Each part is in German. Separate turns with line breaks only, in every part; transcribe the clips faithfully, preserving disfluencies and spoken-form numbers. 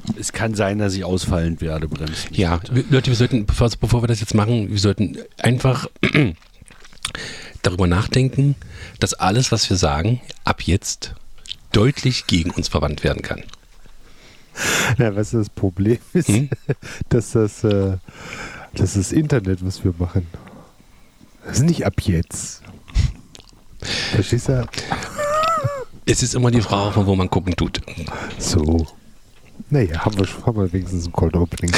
Es kann sein, dass ich ausfallend werde, bremst mich
Ja,
bitte.
wir- Leute, wir sollten, bevor, bevor wir das jetzt machen, wir sollten einfach darüber nachdenken, dass alles, was wir sagen, ab jetzt deutlich gegen uns verwandt werden kann.
Ja, weißt du, das Problem ist,
Hm?
dass das, äh, das ist das Internet, was wir machen. Das ist nicht ab jetzt. Verstehst du?
Es ist immer die Frage, von wo man gucken tut.
So. Naja, haben wir, haben wir wenigstens ein Cold Opening.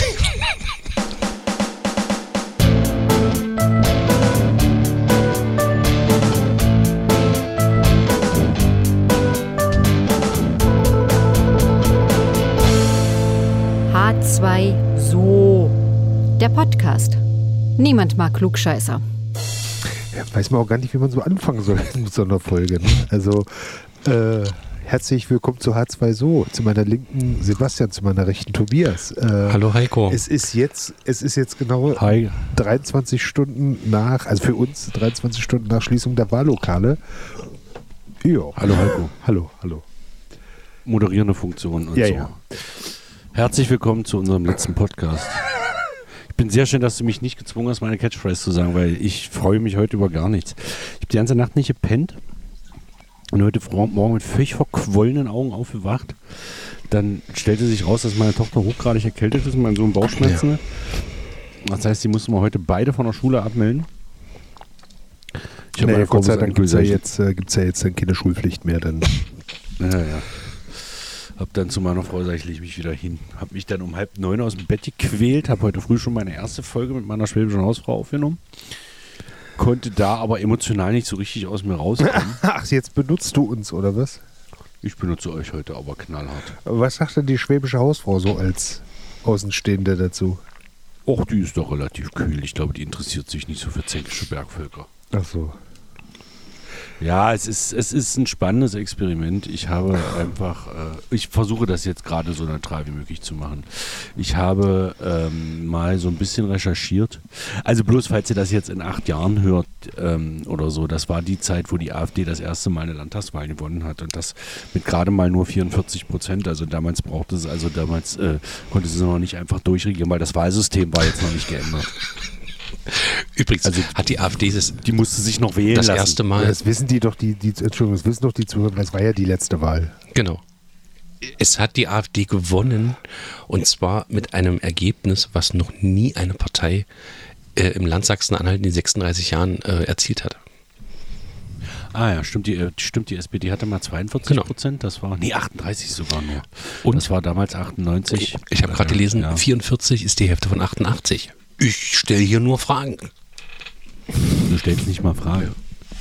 H zwei So. Der Podcast. Niemand mag Klugscheißer.
Ja, weiß man auch gar nicht, wie man so anfangen soll mit so einer Folge. Ne? Also, äh, herzlich willkommen zu H zwei So. Zu meiner linken Sebastian, zu meiner rechten Tobias. Äh,
Hallo Heiko.
Es ist jetzt, es ist jetzt genau
Hi.
dreiundzwanzig Stunden nach, also für uns dreiundzwanzig Stunden nach Schließung der Wahllokale. Ja.
Hallo Heiko.
Hallo, hallo.
Moderierende Funktion und
Ja,
so.
ja.
Herzlich willkommen zu unserem letzten Podcast. Ich bin sehr schön, dass du mich nicht gezwungen hast, meine Catchphrase zu sagen, weil ich freue mich heute über gar nichts. Ich habe die ganze Nacht nicht gepennt und heute Morgen mit völlig verquollenen Augen aufgewacht. Dann stellte sich raus, dass meine Tochter hochgradig erkältet ist und mein Sohn Bauchschmerzen hat. Das heißt, die mussten wir heute beide von der Schule abmelden. Ich habe
Naja,
meine Frau
Gott sei Dank gibt es ja,
gesagt,
jetzt, äh, gibt's ja jetzt dann keine Schulpflicht mehr. Dann.
Ja, ja. Hab dann zu meiner Frau gesagt, ich lege mich wieder hin. Hab mich dann um halb neun aus dem Bett gequält. Hab heute früh schon meine erste Folge mit meiner schwäbischen Hausfrau aufgenommen. Konnte da aber emotional nicht so richtig aus mir rauskommen.
Ach, jetzt benutzt du uns, oder was?
Ich benutze euch heute aber knallhart.
Was sagt denn die schwäbische Hausfrau so als Außenstehende dazu?
Och, die ist doch relativ kühl. Ich glaube, die interessiert sich nicht so für zänkische Bergvölker.
Ach so.
Ja, es ist, es ist ein spannendes Experiment. Ich habe einfach, äh, ich versuche das jetzt gerade so neutral wie möglich zu machen. Ich habe ähm, mal so ein bisschen recherchiert. Also bloß, falls ihr das jetzt in acht Jahren hört ähm, oder so, das war die Zeit, wo die AfD das erste Mal eine Landtagswahl gewonnen hat und das mit gerade mal nur vierundvierzig Prozent. Also damals brauchte es, also damals äh, konnte sie noch nicht einfach durchregieren, weil das Wahlsystem war jetzt noch nicht geändert.
Übrigens,
Also-
hat die AfD das,
Die musste sich noch wählen
das
lassen.
erste Mal,
Das wissen die doch, die, die Entschuldigung, das wissen doch die Zuhörer, das war ja die letzte Wahl.
genau. Es hat die AfD gewonnen und zwar mit einem Ergebnis, was noch nie eine Partei äh, im Land Sachsen-Anhalt in den sechsunddreißig Jahren äh, erzielt hat.
Ah ja, stimmt, die, äh, stimmt, die S P D hatte mal zweiundvierzig Prozent, das war, nee, achtunddreißig sogar nur.
Und?
Das war damals achtundneunzig.
Ich, ich habe gerade gelesen,
Ja.
vierundvierzig ist die Hälfte von achtundachtzig. Ich stelle hier nur Fragen.
Du stellst nicht mal Frage.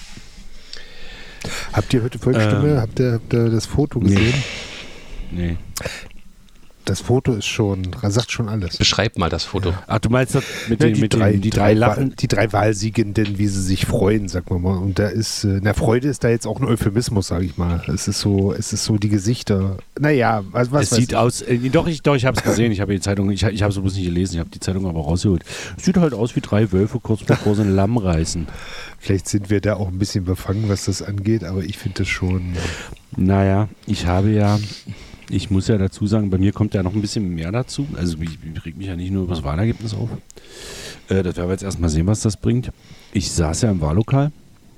Habt ihr heute Volksstimme,
Ähm,
habt, ihr, habt ihr das Foto
nee.
gesehen?
Nee.
Das Foto ist schon, sagt schon alles.
Beschreib mal das Foto.
Ach, du meinst das mit
Ja,
den, mit den die drei Lachen?
Wahl, die drei Wahlsiegenden, wie sie sich freuen, sagen wir mal. Und da ist, äh, na, Freude ist da jetzt auch ein Euphemismus, sage ich mal. Es ist so, es ist so die Gesichter. Naja, was, was
Es
weiß
sieht
ich.
aus, äh, doch, ich, doch, ich habe es gesehen, ich habe die Zeitung, ich, ich habe es bloß nicht gelesen, ich habe die Zeitung aber rausgeholt. Es sieht halt aus wie drei Wölfe kurz bevor sie ein Lamm reißen.
Vielleicht sind wir da auch ein bisschen befangen, was das angeht, aber ich finde das schon.
Naja, ich habe ja, ich muss ja dazu sagen, bei mir kommt ja noch ein bisschen mehr dazu. Also ich, ich reg mich ja nicht nur über das Wahlergebnis auf. Äh, das werden wir jetzt erstmal sehen, was das bringt. Ich saß ja im Wahllokal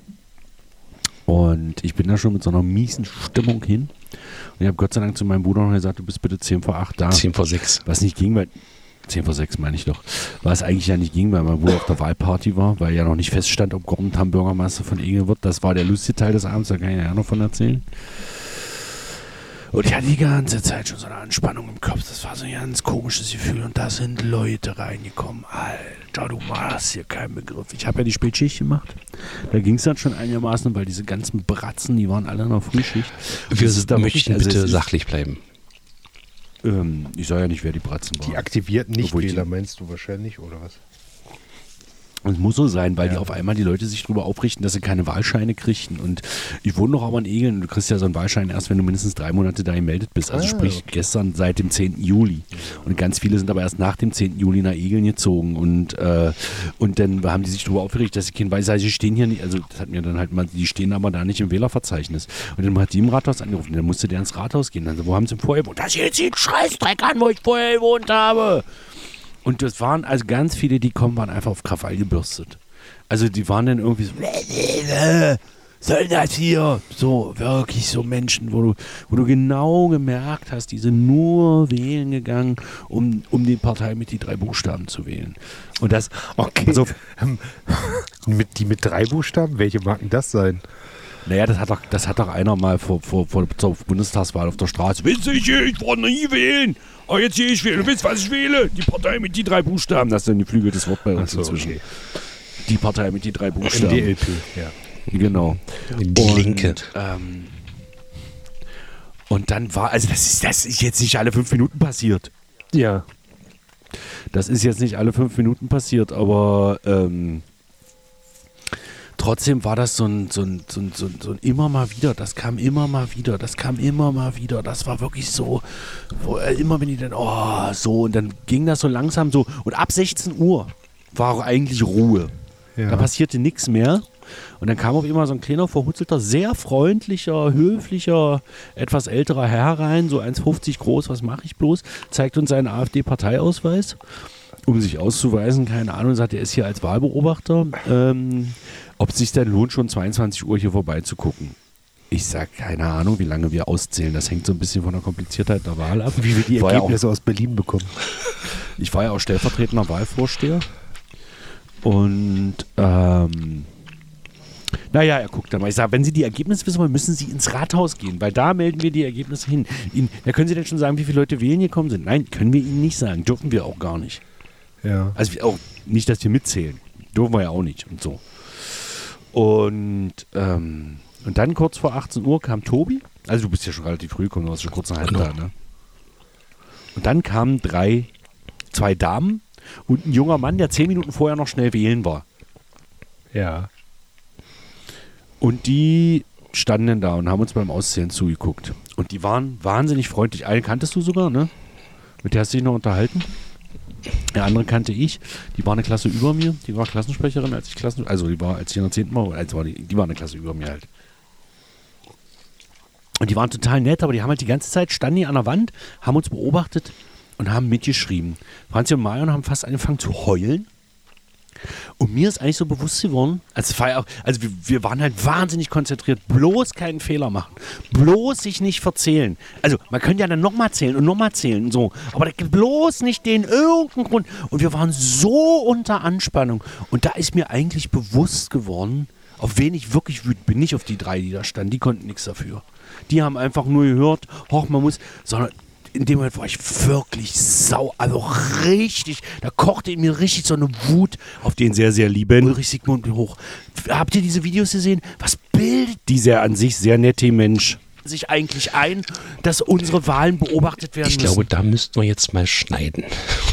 und ich bin da schon mit so einer miesen Stimmung hin. Und ich habe Gott sei Dank zu meinem Bruder noch gesagt, du bist bitte zehn vor acht da.
zehn vor sechs.
Was nicht ging, weil zehn vor sechs meine ich doch. Was eigentlich ja nicht ging, weil mein Bruder auf der Wahlparty war, weil ja noch nicht feststand, ob Gordentham Bürgermeister von Ege wird. Das war der lustige Teil des Abends, da kann ich ja noch von erzählen. Und ich hatte die ganze Zeit schon so eine Anspannung im Kopf. Das war so ein ganz komisches Gefühl. Und da sind Leute reingekommen. Alter, du hast hier keinen Begriff. Ich habe ja die Spätschicht gemacht. Da ging es dann schon einigermaßen, weil diese ganzen Bratzen, die waren alle in der Frühschicht. Und
Wir
das ist da
möchten
wirklich- also
bitte
es ist-
sachlich bleiben.
Ähm, ich sag ja nicht, wer die Bratzen waren.
Die aktivierten
Obwohl ich
Nichtwähler,
die-
meinst du wahrscheinlich, oder was?
Und es muss so sein, weil
Ja.
die auf einmal die Leute sich darüber aufrichten, dass sie keine Wahlscheine kriegten. Und ich wohne noch aber in Egeln und du kriegst ja so einen Wahlschein erst, wenn du mindestens drei Monate da gemeldet bist. Also
Ah,
sprich
okay.
gestern seit dem zehnten Juli. Und ganz viele sind aber erst nach dem zehnten Juli nach Egeln gezogen. Und, äh, und dann haben die sich darüber aufgeregt, dass sie kein Weiß, sie stehen hier nicht, also das hat mir dann halt mal, die stehen aber da nicht im Wählerverzeichnis. Und dann hat die im Rathaus angerufen, dann musste der ins Rathaus gehen. Also, wo haben sie vorher gewohnt? Das hier zieht Scheißdreck an, wo ich vorher gewohnt habe. Und das waren also ganz viele, die kommen, waren einfach auf Krawall gebürstet. Also die waren dann irgendwie so, soll das hier? So, wirklich so Menschen, wo du, wo du genau gemerkt hast, die sind nur wählen gegangen, um, um die Partei mit die drei Buchstaben zu wählen. Und das,
Okay.
also,
Ähm, mit, die mit drei Buchstaben? Welche mag denn das sein?
naja, das hat doch, das hat doch einer mal vor, vor, vor zur Bundestagswahl auf der Straße. Wisst ihr, ich, ich war nie wählen. Aber jetzt gehe ich wählen. Du wisst, was ich wähle? Die Partei mit die drei Buchstaben. Das ist ein geflügeltes Wort bei uns
Ach so,
inzwischen.
okay.
Die Partei mit die drei Buchstaben.
M D L P, ja.
Genau.
Die
und,
Linke.
Ähm, und dann war, also das ist, das ist jetzt nicht alle fünf Minuten passiert.
Ja.
Das ist jetzt nicht alle fünf Minuten passiert, aber ähm, trotzdem war das so ein, so, ein, so, ein, so, ein, so ein immer mal wieder, das kam immer mal wieder, das kam immer mal wieder, das war wirklich so, wo, äh, immer wenn die dann, oh, so, und dann ging das so langsam so, und ab sechzehn Uhr war auch eigentlich Ruhe.
Ja.
Da passierte nichts mehr. Und dann kam auch immer so ein kleiner, verhutzelter, sehr freundlicher, höflicher, etwas älterer Herr rein, so eins fünfzig groß, was mache ich bloß, zeigt uns seinen AfD-Parteiausweis, um sich auszuweisen, keine Ahnung, sagt, er ist hier als Wahlbeobachter, ähm, ob es sich denn lohnt, schon zweiundzwanzig Uhr hier vorbeizugucken. Ich sage, keine Ahnung, wie lange wir auszählen, das hängt so ein bisschen von der Kompliziertheit der Wahl ab.
Wie wir die
Ich war ja auch-
Ergebnisse aus Berlin bekommen.
Ich war ja auch stellvertretender Wahlvorsteher. Und ähm, naja, er guckt dann mal. Ich sage, wenn Sie die Ergebnisse wissen wollen, müssen Sie ins Rathaus gehen, weil da melden wir die Ergebnisse hin. Ihnen, da können Sie denn schon sagen, wie viele Leute wählen gekommen sind? Nein, können wir Ihnen nicht sagen. Dürfen wir auch gar nicht.
Ja.
Also wir- auch nicht, dass wir mitzählen. Dürfen wir ja auch nicht und so. Und, ähm, und dann kurz vor achtzehn Uhr kam Tobi. Also du bist ja schon relativ früh gekommen, du warst schon kurz nach halb
Genau.
da, ne? Und dann kamen drei, zwei Damen und ein junger Mann, der zehn Minuten vorher noch schnell wählen war.
Ja.
Und die standen dann da und haben uns beim Auszählen zugeguckt. Und die waren wahnsinnig freundlich. Eine kanntest du sogar, ne? Mit der hast du dich noch unterhalten. Der andere kannte ich. Die war eine Klasse über mir. Die war Klassensprecherin, als ich Klassen... Also die war, als ich in der zehnten war, also war die, die war eine Klasse über mir halt. Und die waren total nett, aber die haben halt die ganze Zeit, standen die an der Wand, haben uns beobachtet und haben mitgeschrieben. Franzi und Marion haben fast angefangen zu heulen. Und mir ist eigentlich so bewusst geworden, also, es war ja auch, also wir, wir waren halt wahnsinnig konzentriert, bloß keinen Fehler machen, bloß sich nicht verzählen. Also man könnte ja dann nochmal zählen und nochmal zählen und so, aber da gibt bloß nicht den irgendeinen Grund. Und wir waren so unter Anspannung. Und da ist mir eigentlich bewusst geworden, auf wen ich wirklich wütend bin, nicht auf die drei, die da standen, die konnten nichts dafür. Die haben einfach nur gehört, hoch, man muss, sondern in dem Moment war ich wirklich sau, also richtig, da kochte in mir richtig so eine Wut auf den sehr, sehr lieben Ulrich Sigmund hoch. Habt ihr diese Videos gesehen? Was bildet dieser an sich sehr nette Mensch sich eigentlich ein, dass unsere Wahlen beobachtet werden
Ich
müssen?
glaube, da müssten wir jetzt mal schneiden.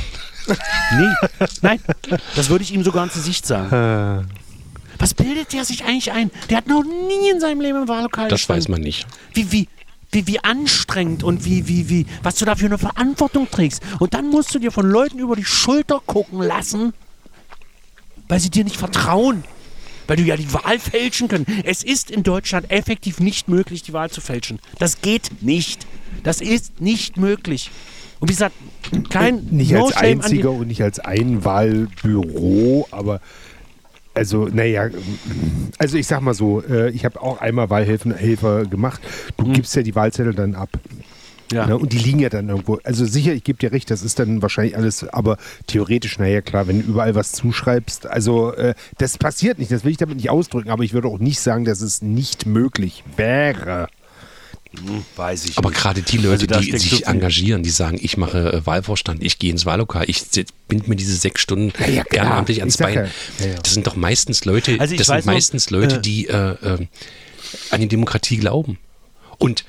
Nee, nein, das würde ich ihm sogar ins Gesicht sagen.
Äh,
Was bildet der sich eigentlich ein? Der hat noch nie in seinem Leben im Wahllokal
Das
gestanden.
weiß man nicht.
Wie, wie, wie, wie anstrengend und wie, wie, wie, was du da für eine Verantwortung trägst. Und dann musst du dir von Leuten über die Schulter gucken lassen, weil sie dir nicht vertrauen. Weil du ja die Wahl fälschen können. Es ist in Deutschland effektiv nicht möglich, die Wahl zu fälschen. Das geht nicht. Das ist nicht möglich. Und wie gesagt, kein
nicht
no
als
shame an die-
einziger und nicht als Einwahlbüro, aber also, naja, also ich sag mal so, äh, ich habe auch einmal Wahlhelfer gemacht. Du
Hm.
gibst ja die Wahlzettel dann ab.
Ja.
Ne? Und die liegen ja dann irgendwo. Also sicher, ich gebe dir recht, das ist dann wahrscheinlich alles, aber theoretisch, naja, klar, wenn du überall was zuschreibst, also äh, das passiert nicht, das will ich damit nicht ausdrücken, aber ich würde auch nicht sagen, dass es nicht möglich wäre.
Hm, weiß ich
Aber
nicht.
gerade die Leute,
Also da
die
steckt so
sich
viel-
engagieren, die sagen, ich mache äh, Wahlvorstand, ich gehe ins Wahllokal, ich sit- bind mir diese sechs Stunden
Ja, ja, klar.
ehrenamtlich ans
Ich sag
Bein.
ja, ja, ja.
Das sind doch meistens Leute,
Also ich
das
weiß
sind
noch,
meistens Leute,
äh,
die äh, äh, an die Demokratie glauben. Und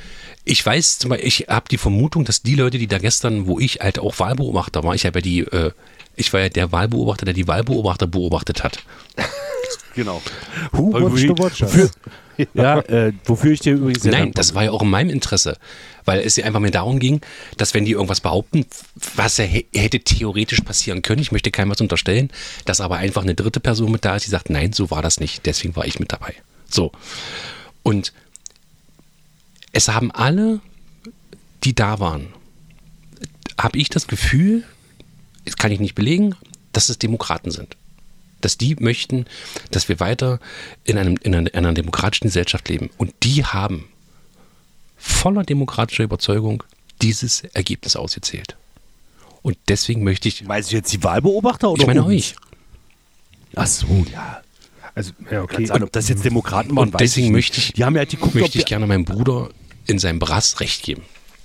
Ich weiß zum Beispiel, ich habe die Vermutung, dass die Leute, die da gestern, wo ich halt auch Wahlbeobachter war, ich habe ja die, äh, ich war ja der Wahlbeobachter, der die Wahlbeobachter beobachtet hat.
Genau.
Who watched the Watchers?
Ja, äh, wofür ich dir übrigens sehr
Nein,
dankbar
das war ja auch in meinem Interesse, weil es ja einfach mir darum ging, dass wenn die irgendwas behaupten, was ja h- hätte theoretisch passieren können, ich möchte keinem was unterstellen, dass aber einfach eine dritte Person mit da ist, die sagt, nein, so war das nicht, deswegen war ich mit dabei. So. Und es haben alle, die da waren, habe ich das Gefühl, das kann ich nicht belegen, dass es Demokraten sind. Dass die möchten, dass wir weiter in, einem, in, einer, in einer demokratischen Gesellschaft leben. Und die haben voller demokratischer Überzeugung dieses Ergebnis ausgezählt. Und deswegen möchte ich...
Meinst du jetzt die Wahlbeobachter oder
Ich meine
uns?
euch.
Ach so, ja.
Also, ja, okay.
Kann sein, ob das jetzt Demokraten waren,
Und
weiß
deswegen
ich
möchte
nicht.
ich,
Die haben ja halt geguckt, ob
möchte ich
die,
gerne meinem Bruder in seinem Brass recht geben.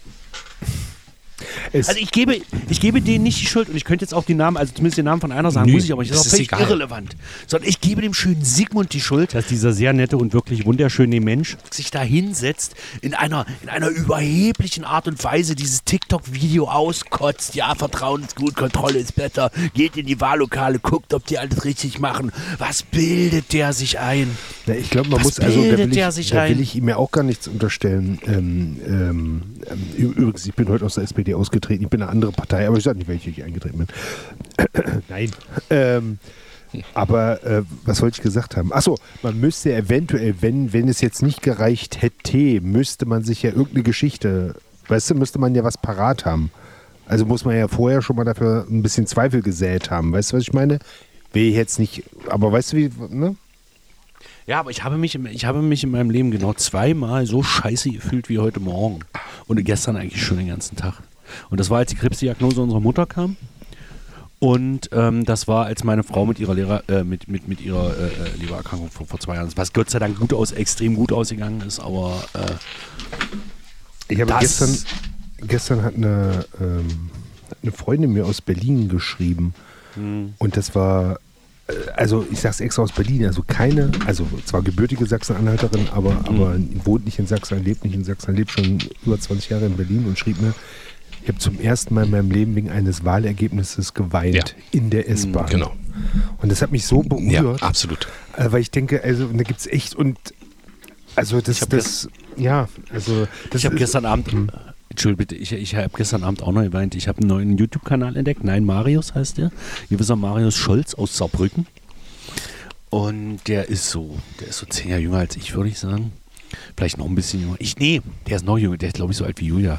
Es,
Also ich gebe, ich gebe denen nicht die Schuld und ich könnte jetzt auch die Namen, also zumindest den Namen von einer sagen,
Nö,
muss ich, aber ich das
das
ist
ist
auch völlig
egal.
irrelevant. Sondern ich gebe dem schönen Sigmund die Schuld, dass dieser sehr nette und wirklich wunderschöne Mensch sich da hinsetzt, in einer, in einer überheblichen Art und Weise dieses TikTok-Video auskotzt. Ja, Vertrauen ist gut, Kontrolle ist besser. Geht in die Wahllokale, guckt, ob die alles richtig machen. Was bildet der sich ein?
na, ich glaube, man
Was
muss, also da
bildet
will,
der
ich,
sich
da will
ein?
ich ihm ja auch gar nichts unterstellen. Ähm, ähm, ähm, übrigens, ich bin heute aus der S P D ausgetreten, ich bin eine andere Partei, aber ich sage nicht, welche ich eingetreten bin. Nein. Ähm, aber äh, was wollte ich gesagt haben? Achso, man müsste eventuell, wenn, wenn es jetzt nicht gereicht hätte, müsste man sich ja irgendeine Geschichte, weißt du, müsste man ja was parat haben. Also muss man ja vorher schon mal dafür ein bisschen Zweifel gesät haben. Weißt du, was ich meine? Will ich jetzt nicht, aber weißt du wie, ne?
Ja, aber ich habe mich, im- ich habe mich in meinem Leben genau zweimal so scheiße gefühlt wie heute Morgen. Und gestern eigentlich schon den ganzen Tag. Und das war, als die Krebsdiagnose unserer Mutter kam. Und ähm, das war, als meine Frau mit ihrer Lehrer, äh, mit, mit, mit ihrer äh, äh, Lebererkrankung vor, vor zwei Jahren, was Gott sei Dank gut aus, extrem gut ausgegangen ist, aber äh,
Ich habe
Das-
gestern, gestern hat eine, ähm, hat eine Freundin mir aus Berlin geschrieben und das war, äh, also ich sag's extra aus Berlin, also keine, also zwar gebürtige Sachsen-Anhalterin, aber, aber wohnt nicht in Sachsen, lebt nicht in Sachsen, lebt schon über zwanzig Jahre in Berlin und schrieb mir, ich habe zum ersten Mal in meinem Leben wegen eines Wahlergebnisses geweint
Ja.
in der S-Bahn.
Genau.
Und das hat mich so
Ja,
berührt.
absolut.
Äh, weil ich denke, also da gibt es echt und also das,
Ich hab
das ja, also das
ich habe
ist-
gestern Abend, Entschuldigung bitte, ich, ich habe gestern Abend auch noch geweint. Ich habe einen neuen YouTube-Kanal entdeckt, Nein Marius heißt der, gewisser Marius Scholz aus Saarbrücken. Und der ist so, der ist so zehn Jahre jünger als ich, würde ich sagen. Vielleicht noch ein bisschen jünger. Ich, nee, der ist noch jünger, der ist glaube ich so alt wie Julia.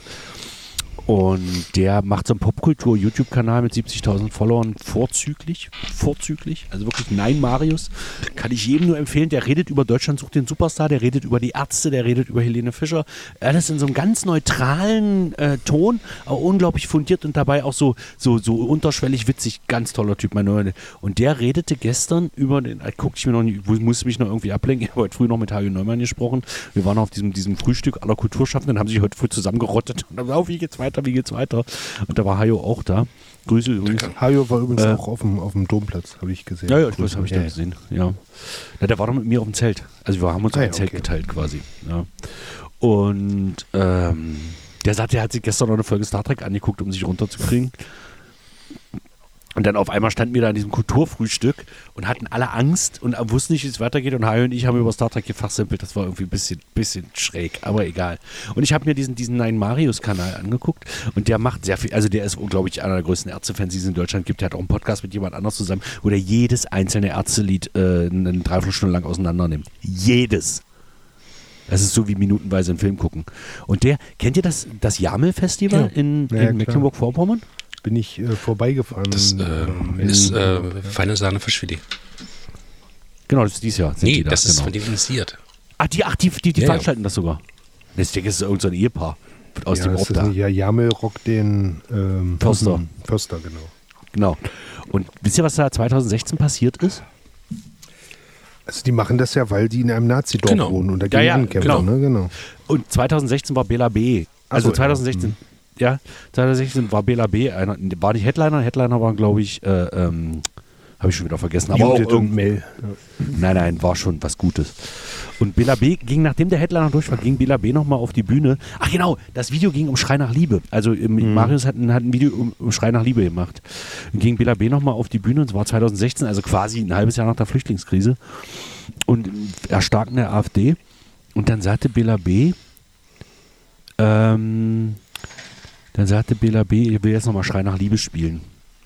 Und der macht so einen Popkultur-YouTube-Kanal mit siebzigtausend Followern vorzüglich, vorzüglich, also wirklich Nein Marius, kann ich jedem nur empfehlen, der redet über Deutschland sucht den Superstar, der redet über die Ärzte, der redet über Helene Fischer, alles in so einem ganz neutralen äh, Ton, aber unglaublich fundiert und dabei auch so, so, so unterschwellig witzig, ganz toller Typ, mein Neuer. Und der redete gestern über den, äh, guckte ich mir noch nicht, musste mich noch irgendwie ablenken, ich habe heute früh noch mit Hajo Neumann gesprochen, wir waren auf diesem, diesem Frühstück aller Kulturschaffenden, haben sich heute früh zusammengerottet und dann, oh, wie geht's weiter, wie geht's weiter? Und da war Hajo auch da. Grüße übrigens.
Hajo war übrigens
Äh,
auch auf dem, auf dem Domplatz, habe ich gesehen.
Ja, ja, das habe ich
ja,
da
ja.
gesehen. Ja. Ja, der war doch mit mir auf dem Zelt. Also wir haben uns
Ah,
ein
ja,
Zelt
okay.
geteilt quasi. Ja. Und ähm, der sagte, er hat sich gestern noch eine Folge Star Trek angeguckt, um sich runterzukriegen. Und dann auf einmal standen wir da an diesem Kulturfrühstück und hatten alle Angst und wussten nicht, wie es weitergeht. Und Hajo und ich haben über Star Trek gefachsimpelt. Das war irgendwie ein bisschen, bisschen schräg, aber egal. Und ich habe mir diesen, diesen Nein Marius-Kanal angeguckt und der macht sehr viel. Also der ist, glaube ich, einer der größten Ärztefans, die es in Deutschland gibt. Der hat auch einen Podcast mit jemand anders zusammen, wo der jedes einzelne Ärztelied äh, eine Dreiviertelstunde lang auseinander nimmt. Jedes. Das ist so wie minutenweise einen Film gucken. Und der, kennt ihr das, das Jamel-Festival
Ja.
in,
Ja, ja,
in Mecklenburg-Vorpommern?
Bin ich äh, vorbeigefahren.
Das äh,
ähm,
ist
in-
äh, feine Sahne für Schwilli.
Genau, das ist dieses Jahr. sind
Nee,
die da,
das ist
genau.
von denen initiiert.
Ach, die, ach, die, die, die
Ja, ja.
veranstalten das sogar. Ich denke, es ist irgendein so ein Ehepaar aus
ja,
dem
das
Ort
ist
da.
nicht, ja, Jamel rockt den ähm,
Förster.
Förster, genau.
Genau. Und wisst ihr, was da zwanzig sechzehn passiert ist?
Also die machen das ja, weil die in einem Nazidorf
Genau.
wohnen und dagegen
Ja, ja,
ankämpfen.
genau.
Ne? Genau.
Und zwanzig sechzehn war Bela B. Also
Ach so,
zwanzig sechzehn, ja, zwanzig sechzehn war Bela B. Einer, war nicht Headliner, Headliner waren, glaube ich, äh, ähm, Habe ich schon wieder vergessen. Aber auch
Judith und Mel.
Nein, nein, war schon was Gutes. Und Bela B. ging, nachdem der Headliner durch war, ging Bela B. nochmal auf die Bühne. Ach genau, das Video ging um Schrei nach Liebe. Also mhm. Marius hat ein, hat ein Video um, um Schrei nach Liebe gemacht. Dann ging Bela B. nochmal auf die Bühne, und zwar zwanzig sechzehn, also quasi ein halbes Jahr nach der Flüchtlingskrise. Und Erstarken der AfD. Und dann sagte Bela B., ähm, dann sagte Bela B., ich will jetzt nochmal Schrei nach Liebe spielen.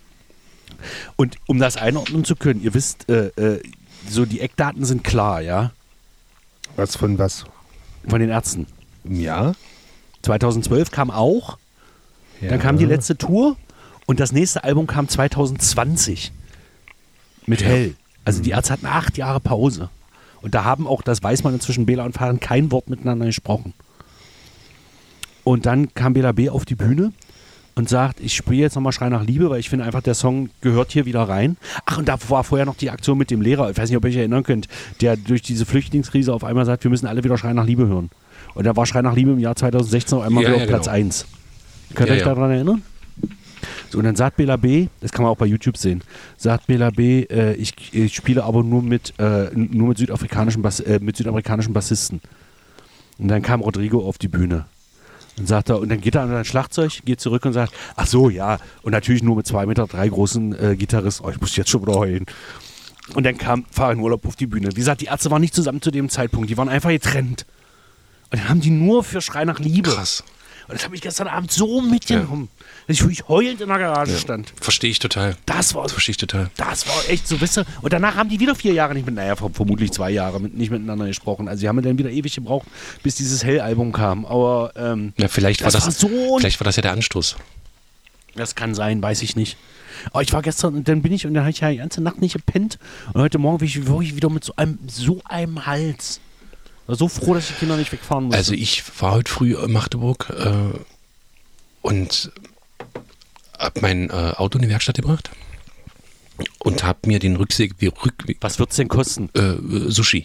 Und um das einordnen zu können, ihr wisst, äh, äh, so die Eckdaten sind klar, ja?
Was von was?
Von den Ärzten.
Ja.
zweitausendzwölf kam auch,
ja.
Dann kam die letzte Tour und das nächste Album kam zwanzig zwanzig mit
Ja.
Hell. Also die Ärzte hatten acht Jahre Pause. Und da haben auch, das weiß man inzwischen, Bela und Farin kein Wort miteinander gesprochen. Und dann kam Bela B. auf die Bühne und sagt, ich spiele jetzt nochmal Schrei nach Liebe, weil ich finde einfach, der Song gehört hier wieder rein. Ach, und da war vorher noch die Aktion mit dem Lehrer, ich weiß nicht, ob ihr euch erinnern könnt, der durch diese Flüchtlingskrise auf einmal sagt, wir müssen alle wieder Schrei nach Liebe hören. Und da war Schrei nach Liebe im Jahr zwanzig sechzehn auf einmal
Ja,
wieder
ja,
auf Platz
genau.
eins. Könnt ihr
Ja,
euch
ja.
daran erinnern? So, und dann sagt Bela B., das kann man auch bei YouTube sehen, sagt Bela B., äh, ich, ich spiele aber nur mit, äh, nur mit südafrikanischen, Bass, äh, mit südamerikanischen Bassisten. Und dann kam Rodrigo auf die Bühne. Und sagt er, und dann geht er an sein Schlagzeug, geht zurück und sagt, ach so, ja, und natürlich nur mit zwei Meter drei großen äh, Gitarristen, oh, ich muss jetzt schon wieder heulen. Und dann kam Farin Urlaub auf die Bühne. Wie gesagt, die Ärzte waren nicht zusammen zu dem Zeitpunkt, die waren einfach getrennt. Und dann haben die nur für Schrei nach Liebe.
Krass.
Und das habe ich gestern Abend so mitgenommen, dass ich wirklich heulend in der Garage
Ja.
stand.
Verstehe ich total.
Das war,
Das verstehe ich total.
das war echt so, wisst ihr. Und danach haben die wieder vier Jahre nicht mit, naja, vermutlich zwei Jahre mit, nicht miteinander gesprochen. Also sie haben dann wieder ewig gebraucht, bis dieses Hell-Album kam. Aber ähm,
Ja, vielleicht war
das
das,
war so ein-
vielleicht war das ja der Anstoß.
das kann sein, weiß ich nicht. Aber ich war gestern, und dann bin ich, und dann habe ich ja die ganze Nacht nicht gepennt. Und heute Morgen bin ich wirklich wieder mit so einem, so einem Hals. War so froh, dass die Kinder nicht wegfahren mussten.
Also ich war heute früh in Magdeburg äh, und habe mein äh, Auto in die Werkstatt gebracht und habe mir den Rückweg, Rückweg
was wird es denn kosten?
äh, äh, Sushi.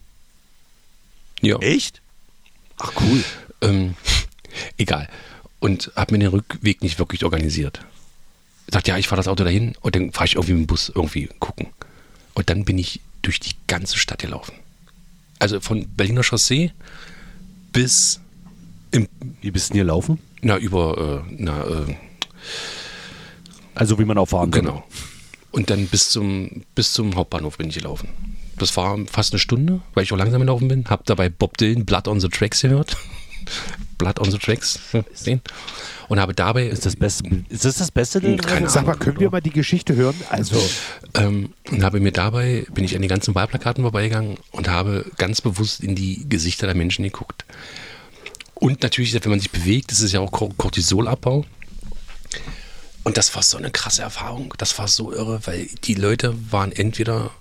Ja.
Echt? Ach cool.
Ähm, egal. Und habe mir den Rückweg nicht wirklich organisiert. Sagt, ja, ich fahre das Auto dahin und dann fahre ich irgendwie mit dem Bus irgendwie gucken. Und dann bin ich durch die ganze Stadt gelaufen. Also von Berliner Chaussee bis im,
Wie bist du denn hier laufen?
na, über, äh, na, äh,
Also wie man auch fahren kann.
genau. Und dann bis zum, bis zum Hauptbahnhof bin ich gelaufen. Das war fast eine Stunde, weil ich auch langsam gelaufen bin. Hab dabei Bob Dylan Blood on the Tracks gehört. Blood on the Tracks, sehen. Und habe dabei
Ist das Beste? Ist das das Beste?
Hm, keine
Sag mal, können wir mal die Geschichte hören? Also,
ähm, und habe mir dabei, bin ich an die ganzen Wahlplakaten vorbeigegangen und habe ganz bewusst in die Gesichter der Menschen geguckt. Und natürlich, wenn man sich bewegt, das ist ja auch Cor- Cortisolabbau. Und das war so eine krasse Erfahrung. Das war so irre, weil die Leute waren entweder,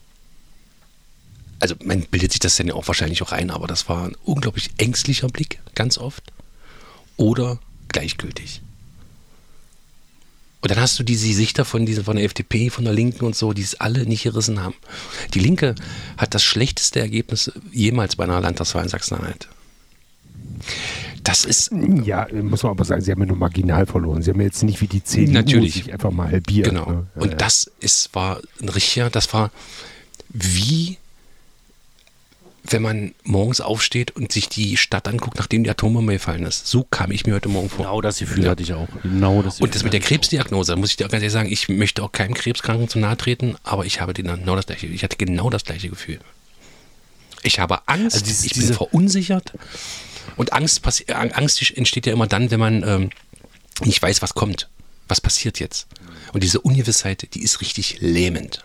also man bildet sich das dann ja auch wahrscheinlich auch ein, aber das war ein unglaublich ängstlicher Blick, ganz oft. Oder gleichgültig. Und dann hast du diese Gesichter von, diesen, von der F D P, von der Linken und so, die es alle nicht gerissen haben. Die Linke hat das schlechteste Ergebnis jemals bei einer Landtagswahl in Sachsen-Anhalt. Das ist,
ja, muss man aber sagen, sie haben ja nur marginal verloren. Sie haben ja jetzt nicht wie die C D U
Natürlich.
sich einfach mal halbiert.
genau.
Ne? Ja,
Und
ja.
das ist, war ein richtiger, das war wie, wenn man morgens aufsteht und sich die Stadt anguckt, nachdem die Atombombe gefallen ist. So kam ich mir heute Morgen vor.
Genau das Gefühl
Ja.
hatte ich auch. Genau das
Und das
Gefühl
mit der
hatte ich auch.
Krebsdiagnose, da muss ich dir auch ganz ehrlich sagen, ich möchte auch keinem Krebskranken zu nahe treten, aber ich habe den genau das gleiche, ich hatte genau das gleiche Gefühl. Ich habe Angst,
Also diese-
ich bin
diese-
verunsichert. Und Angst, passi- Angst entsteht ja immer dann, wenn man ähm, nicht weiß, was kommt. Was passiert jetzt? Und diese Ungewissheit, die ist richtig lähmend.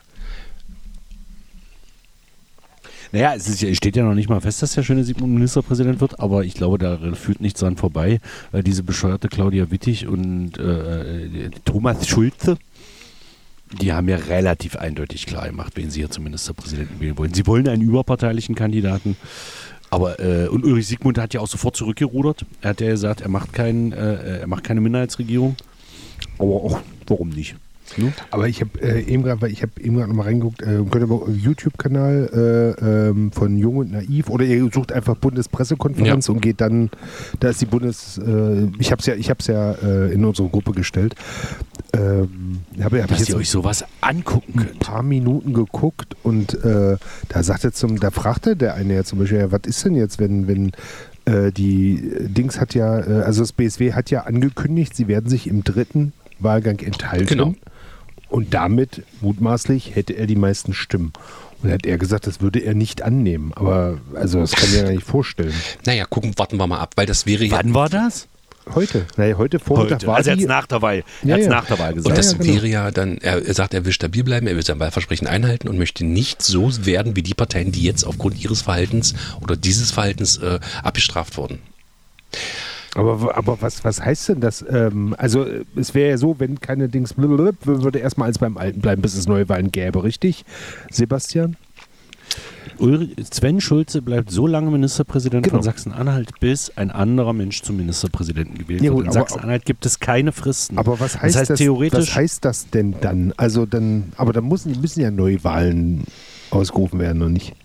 Naja, es ist, ja- es steht ja noch nicht mal fest, dass der schöne Sigmund Ministerpräsident wird, aber ich glaube, da führt nichts dran vorbei, weil diese bescheuerte Claudia Wittig und äh, äh, Thomas Schulze, die haben ja relativ eindeutig klar gemacht, wen sie hier zum Ministerpräsidenten wählen wollen. Sie wollen einen überparteilichen Kandidaten, aber äh, und Ulrich Siegmund hat ja auch sofort zurückgerudert. Er hat ja gesagt, er macht, kein, äh, er macht keine Minderheitsregierung, aber auch, warum nicht? Ne?
Aber ich habe äh, eben gerade, weil ich habe eben gerade nochmal reingeguckt, äh, könnt ihr mal YouTube-Kanal äh, ähm, von Jung und Naiv oder ihr sucht einfach Bundespressekonferenz
Ja.
und geht dann, da ist die Bundes, äh, ich habe es ja, ich hab's ja äh, in unsere Gruppe gestellt. ähm, habe hab ich
Dass
jetzt
ihr euch sowas angucken
ein
könnt.
paar Minuten geguckt und äh, da sagte zum, da fragte der eine ja zum Beispiel, ja, was ist denn jetzt, wenn, wenn äh, die Dings hat ja, äh, also das B S W hat ja angekündigt, sie werden sich im dritten Wahlgang enthalten.
Genau.
Und damit mutmaßlich hätte er die meisten Stimmen. Und hat er gesagt, das würde er nicht annehmen. Aber also das kann ich mir gar nicht vorstellen.
Naja, gucken, warten wir mal ab, weil das wäre ja.
Wann war das?
Heute. Naja, heute Vormittag
Heute.
war
Also
die,
jetzt nach der Wahl. Er
Ja,
hat's
ja.
nach der Wahl gesagt.
Und das
ja, genau.
wäre ja dann, er, er sagt, er will stabil bleiben, er will sein Wahlversprechen einhalten und möchte nicht so werden wie die Parteien, die jetzt aufgrund ihres Verhaltens oder dieses Verhaltens äh, abgestraft wurden.
Aber, aber was, was heißt denn das? Ähm, also es wäre ja so, wenn keine Dings blablabla, würde erstmal alles beim Alten bleiben, bis es neue Wahlen gäbe, richtig? Sebastian?
Ulrich, Sven Schulze bleibt so lange Ministerpräsident
Genau.
von Sachsen-Anhalt, bis ein anderer Mensch zum Ministerpräsidenten gewählt
Ja,
wird.
gut,
In
aber-
Sachsen-Anhalt gibt es keine Fristen.
Aber was heißt
das heißt
das,
theoretisch,
was heißt das denn dann? Also dann, aber dann müssen, müssen ja Neuwahlen ausgerufen werden, oder nicht?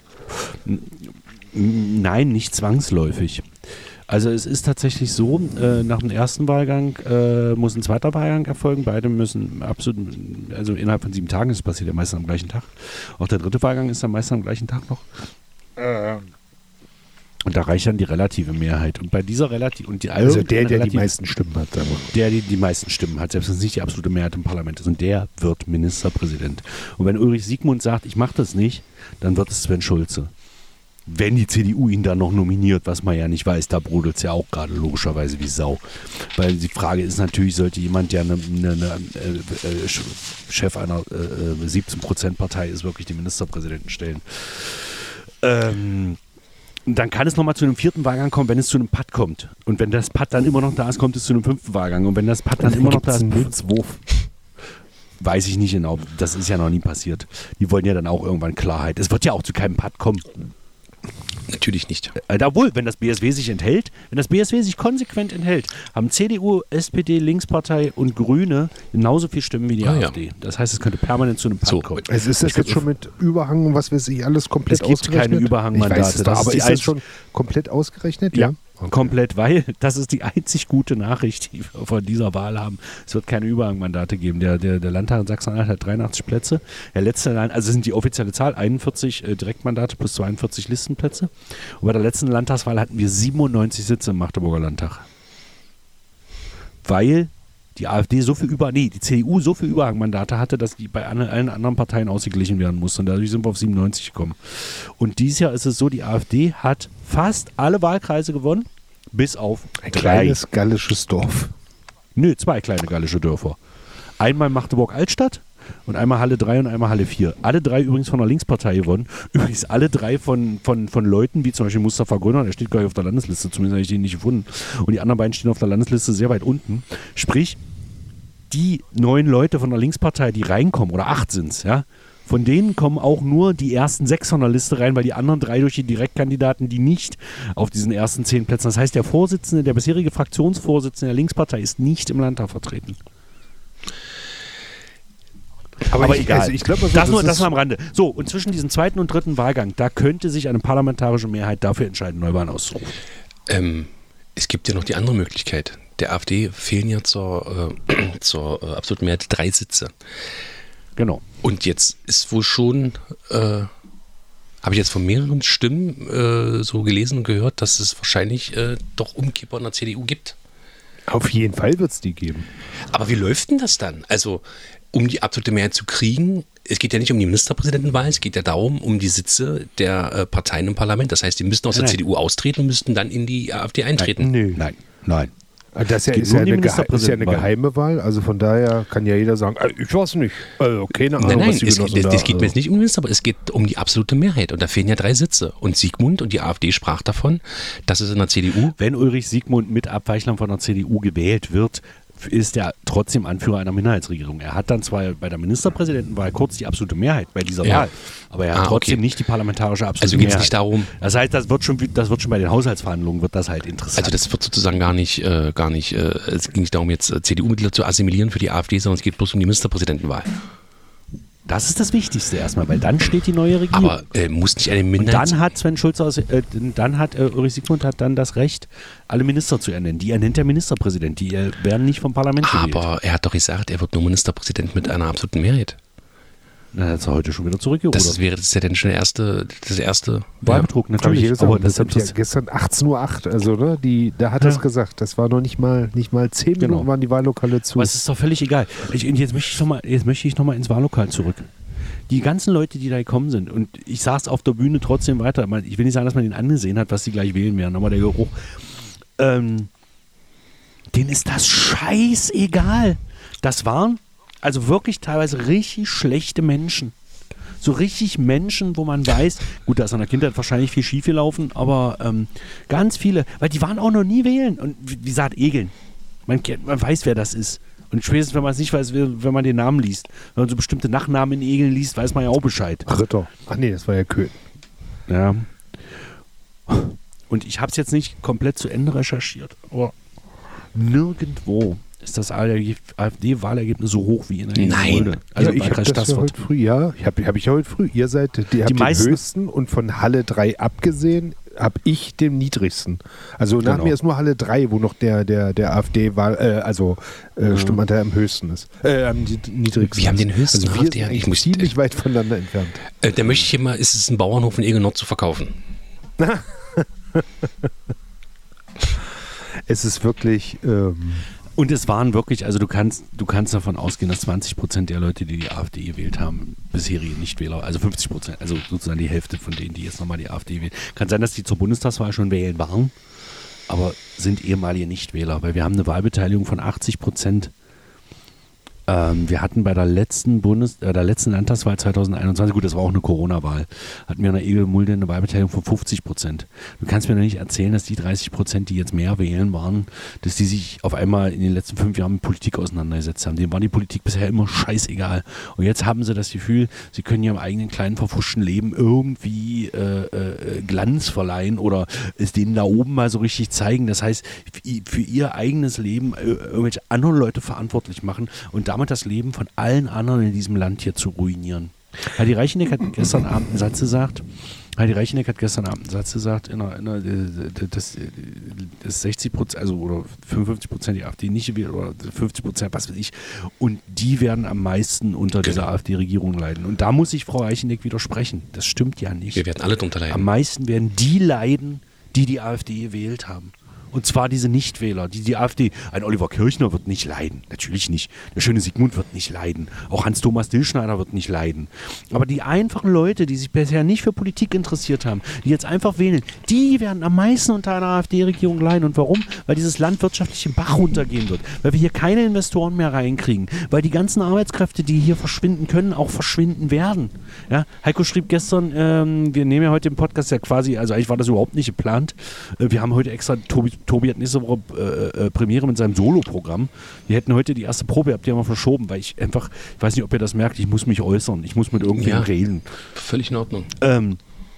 nein, nicht zwangsläufig. Also es ist tatsächlich so, äh, nach dem ersten Wahlgang äh, muss ein zweiter Wahlgang erfolgen. Beide müssen absolut, also innerhalb von sieben Tagen, das passiert ja meistens am gleichen Tag. Auch der dritte Wahlgang ist dann meistens am gleichen Tag noch. Und da reicht dann die relative Mehrheit. Und bei dieser relativ und die
Also der, der die
relativ-
meisten Stimmen hat, sagen wir.
der die, die meisten Stimmen hat, selbst wenn es nicht die absolute Mehrheit im Parlament ist. Und der wird Ministerpräsident. Und wenn Ulrich Siegmund sagt, ich mache das nicht, dann wird es Sven Schulze. Wenn die C D U ihn dann noch nominiert, was man ja nicht weiß, da brodelt es ja auch gerade logischerweise wie Sau. Weil die Frage ist natürlich, sollte jemand, der eine, eine, eine, äh, äh, Chef einer äh, siebzehn Prozent Partei ist, wirklich den Ministerpräsidenten stellen. Ähm, dann kann es nochmal zu einem vierten Wahlgang kommen, wenn es zu einem Patt kommt. Und wenn das Patt dann immer noch da ist, kommt es zu einem fünften Wahlgang. Und wenn das Patt dann immer noch da ist, weiß ich nicht genau. Das ist ja noch nie passiert. Die wollen ja dann auch irgendwann Klarheit. Es wird ja auch zu keinem Patt kommen.
Natürlich nicht.
Äh, Obwohl, wenn das B S W sich enthält, wenn das B S W sich konsequent enthält, haben C D U, S P D, Linkspartei und Grüne genauso viel Stimmen wie die
Ah, ja.
AfD. Das heißt, es könnte permanent zu einem Patt
So,
kommen.
Also ist das
Ich
jetzt
glaub,
schon mit Überhang und was weiß ich alles komplett
Es gibt
ausgerechnet?
keine Überhangmandate.
Ich weiß es
Das
doch,
ist
aber
die
ist das
einzig-
schon komplett ausgerechnet?
Ja, komplett, weil das ist die einzig gute Nachricht, die wir von dieser Wahl haben. Es wird keine Überhangmandate geben. Der, der, der Landtag in Sachsen-Anhalt hat dreiundachtzig Plätze. Der letzte, Land- also sind die offizielle Zahl einundvierzig äh, Direktmandate plus zweiundvierzig Listenplätze. Und bei der letzten Landtagswahl hatten wir siebenundneunzig Sitze im Magdeburger Landtag. Weil die AfD so viel über, nee, die C D U so viel Überhangmandate hatte, dass die bei an- allen anderen Parteien ausgeglichen werden musste. Und dadurch sind wir auf siebenundneunzig gekommen. Und dieses Jahr ist es so, die AfD hat fast alle Wahlkreise gewonnen, bis auf
Ein
drei.
kleines gallisches Dorf.
Nö, zwei kleine gallische Dörfer. Einmal Magdeburg-Altstadt und einmal Halle drei und einmal Halle vier. Alle drei übrigens von der Linkspartei gewonnen. Übrigens alle drei von, von, von Leuten, wie zum Beispiel Mustafa Gröner, der steht gar nicht auf der Landesliste, zumindest habe ich den nicht gefunden. Und die anderen beiden stehen auf der Landesliste sehr weit unten. Sprich, die neun Leute von der Linkspartei, die reinkommen, oder acht sind es, ja, von denen kommen auch nur die ersten sechs von der Liste rein, weil die anderen drei durch die Direktkandidaten, die nicht auf diesen ersten zehn Plätzen. Das heißt, der Vorsitzende, der bisherige Fraktionsvorsitzende der Linkspartei ist nicht im Landtag vertreten. Aber,
ich-
egal.
also ich glaube, also
das,
das
nur, das
ist-
nur am Rande. So, und zwischen diesem zweiten und dritten Wahlgang, da könnte sich eine parlamentarische Mehrheit dafür entscheiden, Neuwahlen auszurufen.
Ähm, es gibt ja noch die andere Möglichkeit. Der AfD fehlen ja zur, äh, zur äh, absoluten Mehrheit drei Sitze.
Genau.
Und jetzt ist wohl schon, äh, habe ich jetzt von mehreren Stimmen äh, so gelesen und gehört, dass es wahrscheinlich äh, doch Umkipper in der C D U gibt.
Auf jeden Fall wird es die geben.
Aber wie läuft denn das dann? Also, um die absolute Mehrheit zu kriegen, es geht ja nicht um die Ministerpräsidentenwahl, es geht ja darum, um die Sitze der äh, Parteien im Parlament. Das heißt, die müssten aus der
Nein.
C D U austreten und müssten dann in die AfD eintreten.
Nö.
Nein, nein.
Das ist ja,
geht
ist
nur
ja,
um die
eine, gehe ist ja eine
Ministerpräsidentenwahl.
geheime Wahl, also von daher kann ja jeder sagen, äh, ich weiß nicht, also keine Ahnung,
Nein, nein,
was
es,
die
es,
Genossen
es,
da,
es geht mir
also-
jetzt nicht um die Minister, aber es geht um die absolute Mehrheit. Und da fehlen ja drei Sitze. Und Sigmund und die AfD sprach davon, dass es in der C D U
Wenn Ulrich Siegmund mit Abweichlern von der C D U gewählt wird, ist er trotzdem Anführer einer Minderheitsregierung. Er hat dann zwar bei der Ministerpräsidentenwahl kurz die absolute Mehrheit bei dieser
Ja.
Wahl, aber er hat
Ah,
trotzdem
okay.
nicht die parlamentarische absolute
Also geht es
Mehrheit.
nicht darum,
Das heißt, das wird schon, das wird schon bei den Haushaltsverhandlungen wird das halt interessant.
also das wird sozusagen gar nicht, äh, gar nicht, äh, es ging nicht darum, jetzt äh, C D U-Mitglieder zu assimilieren für die AfD, sondern es geht bloß um die Ministerpräsidentenwahl.
Das ist das Wichtigste erstmal, weil dann steht die neue Regierung.
Aber äh, muss nicht eine
Und
Minderheit...
dann hat Sven Schulze, aus, äh, dann hat äh, Ulrich Siegmund hat dann das Recht, alle Minister zu ernennen. Die ernennt der Ministerpräsident, die äh, werden nicht vom Parlament gewählt.
Aber er hat doch gesagt, er wird nur Ministerpräsident mit einer absoluten Mehrheit.
Na, er ist heute schon wieder zurückgerudert.
Das wäre das ist ja dann schon der erste, das erste
Wahlbetrug,
Hab ich
natürlich.
hier gesagt,
Aber
das
das,
habe ich ja
das,
gestern achtzehn Uhr acht, also ne, die, da hat er
Ja.
es gesagt. Das war noch nicht mal, nicht mal zehn
Genau.
Minuten waren die Wahllokale zu.
aber es ist doch völlig egal. Ich, und jetzt möchte ich nochmal noch mal ins Wahllokal zurück. Die ganzen Leute, die da gekommen sind, und ich saß auf der Bühne trotzdem weiter. Ich will nicht sagen, dass man den angesehen hat, was sie gleich wählen werden, aber der Geruch, ähm, denen ist das scheißegal. Das waren also wirklich teilweise richtig schlechte Menschen. So richtig Menschen, wo man weiß, gut, da ist an der Kindheit wahrscheinlich viel schief gelaufen, aber ähm, ganz viele, weil die waren auch noch nie wählen. Und wie wie gesagt, Egeln. Man, kennt, man weiß, wer das ist. Und spätestens, wenn man es nicht weiß, wenn man den Namen liest. Wenn man so bestimmte Nachnamen in Egeln liest, weiß man ja auch Bescheid.
Ritter. Ach nee, das war ja Köhn.
Ja. Und ich habe es jetzt nicht komplett zu Ende recherchiert, aber nirgendwo ist das AfD-Wahlergebnis so hoch wie in der
Nein.
Egelmolde. Also
ja, ich habe
Wahlkreis
das ja
Stassfurt.
heute früh, ja. Ich habe hab ich ja heute früh. Ihr seid, die habt den
meisten-
höchsten und von Halle drei abgesehen, habe ich den niedrigsten. Also nach
Genau.
mir ist nur Halle drei, wo noch der, der, der AfD-Wahl, äh, also äh, Stimmanteil am höchsten ist. Äh, am nied- niedrigsten.
Wir haben den höchsten
Also wir
AfD.
sind
Ich
eigentlich
muss-
ziemlich weit voneinander entfernt.
Äh, da möchte ich immer, ist es ein Bauernhof in Egel Nord zu verkaufen?
Es ist wirklich, ähm,
Und es waren wirklich, also du kannst, du kannst davon ausgehen, dass zwanzig Prozent der Leute, die die AfD gewählt haben, bisherige Nichtwähler, also fünfzig Prozent, also sozusagen die Hälfte von denen, die jetzt nochmal die AfD wählen. Kann sein, dass die zur Bundestagswahl schon wählen waren, aber sind ehemalige Nichtwähler, weil wir haben eine Wahlbeteiligung von achtzig Prozent. Ähm, wir hatten bei der letzten Bundes, äh, der letzten Landtagswahl zwanzig einundzwanzig, gut, das war auch eine Corona-Wahl, hatten wir in der Egelmulde eine Wahlbeteiligung von fünfzig Prozent. Du kannst mir doch nicht erzählen, dass die dreißig Prozent, die jetzt mehr wählen waren, dass die sich auf einmal in den letzten fünf Jahren mit Politik auseinandergesetzt haben. Denen war die Politik bisher immer scheißegal. Und jetzt haben sie das Gefühl, sie können ihrem eigenen kleinen verfuschten Leben irgendwie äh, äh, Glanz verleihen oder es denen da oben mal so richtig zeigen. Das heißt, für ihr eigenes Leben äh, irgendwelche anderen Leute verantwortlich machen und damit das Leben von allen anderen in diesem Land hier zu ruinieren. Heidi Reicheneck hat gestern Abend einen Satz gesagt, Heidi Reicheneck hat gestern Abend einen Satz gesagt, in einer, in einer, das, das sechzig Prozent, also oder fünfundfünfzig Prozent die AfD nicht gewählt oder fünfzig Prozent, was weiß ich, und die werden am meisten unter dieser AfD-Regierung leiden. Und da muss ich Frau Reicheneck widersprechen. Das stimmt ja nicht.
Wir werden alle drunter leiden.
Am meisten werden die leiden, die die AfD gewählt haben. Und zwar diese Nichtwähler, die die AfD, ein Oliver Kirchner wird nicht leiden, natürlich nicht. Der schöne Sigmund wird nicht leiden. Auch Hans-Thomas Dillschneider wird nicht leiden. Aber die einfachen Leute, die sich bisher nicht für Politik interessiert haben, die jetzt einfach wählen, die werden am meisten unter einer AfD-Regierung leiden. Und warum? Weil dieses Land wirtschaftlich im Bach runtergehen wird. Weil wir hier keine Investoren mehr reinkriegen. Weil die ganzen Arbeitskräfte, die hier verschwinden können, auch verschwinden werden. Ja? Heiko schrieb gestern, ähm, wir nehmen ja heute den Podcast ja quasi, also eigentlich war das überhaupt nicht geplant. Äh, wir haben heute extra Tobi Tobi hat nächste Woche äh, äh, Premiere mit seinem Solo-Programm. Wir hätten heute die erste Probe, habt ihr mal verschoben, weil ich einfach, ich weiß nicht, ob ihr das merkt, ich muss mich äußern. Ich muss mit irgendwem
Ja.
reden.
Völlig in Ordnung.
Ähm,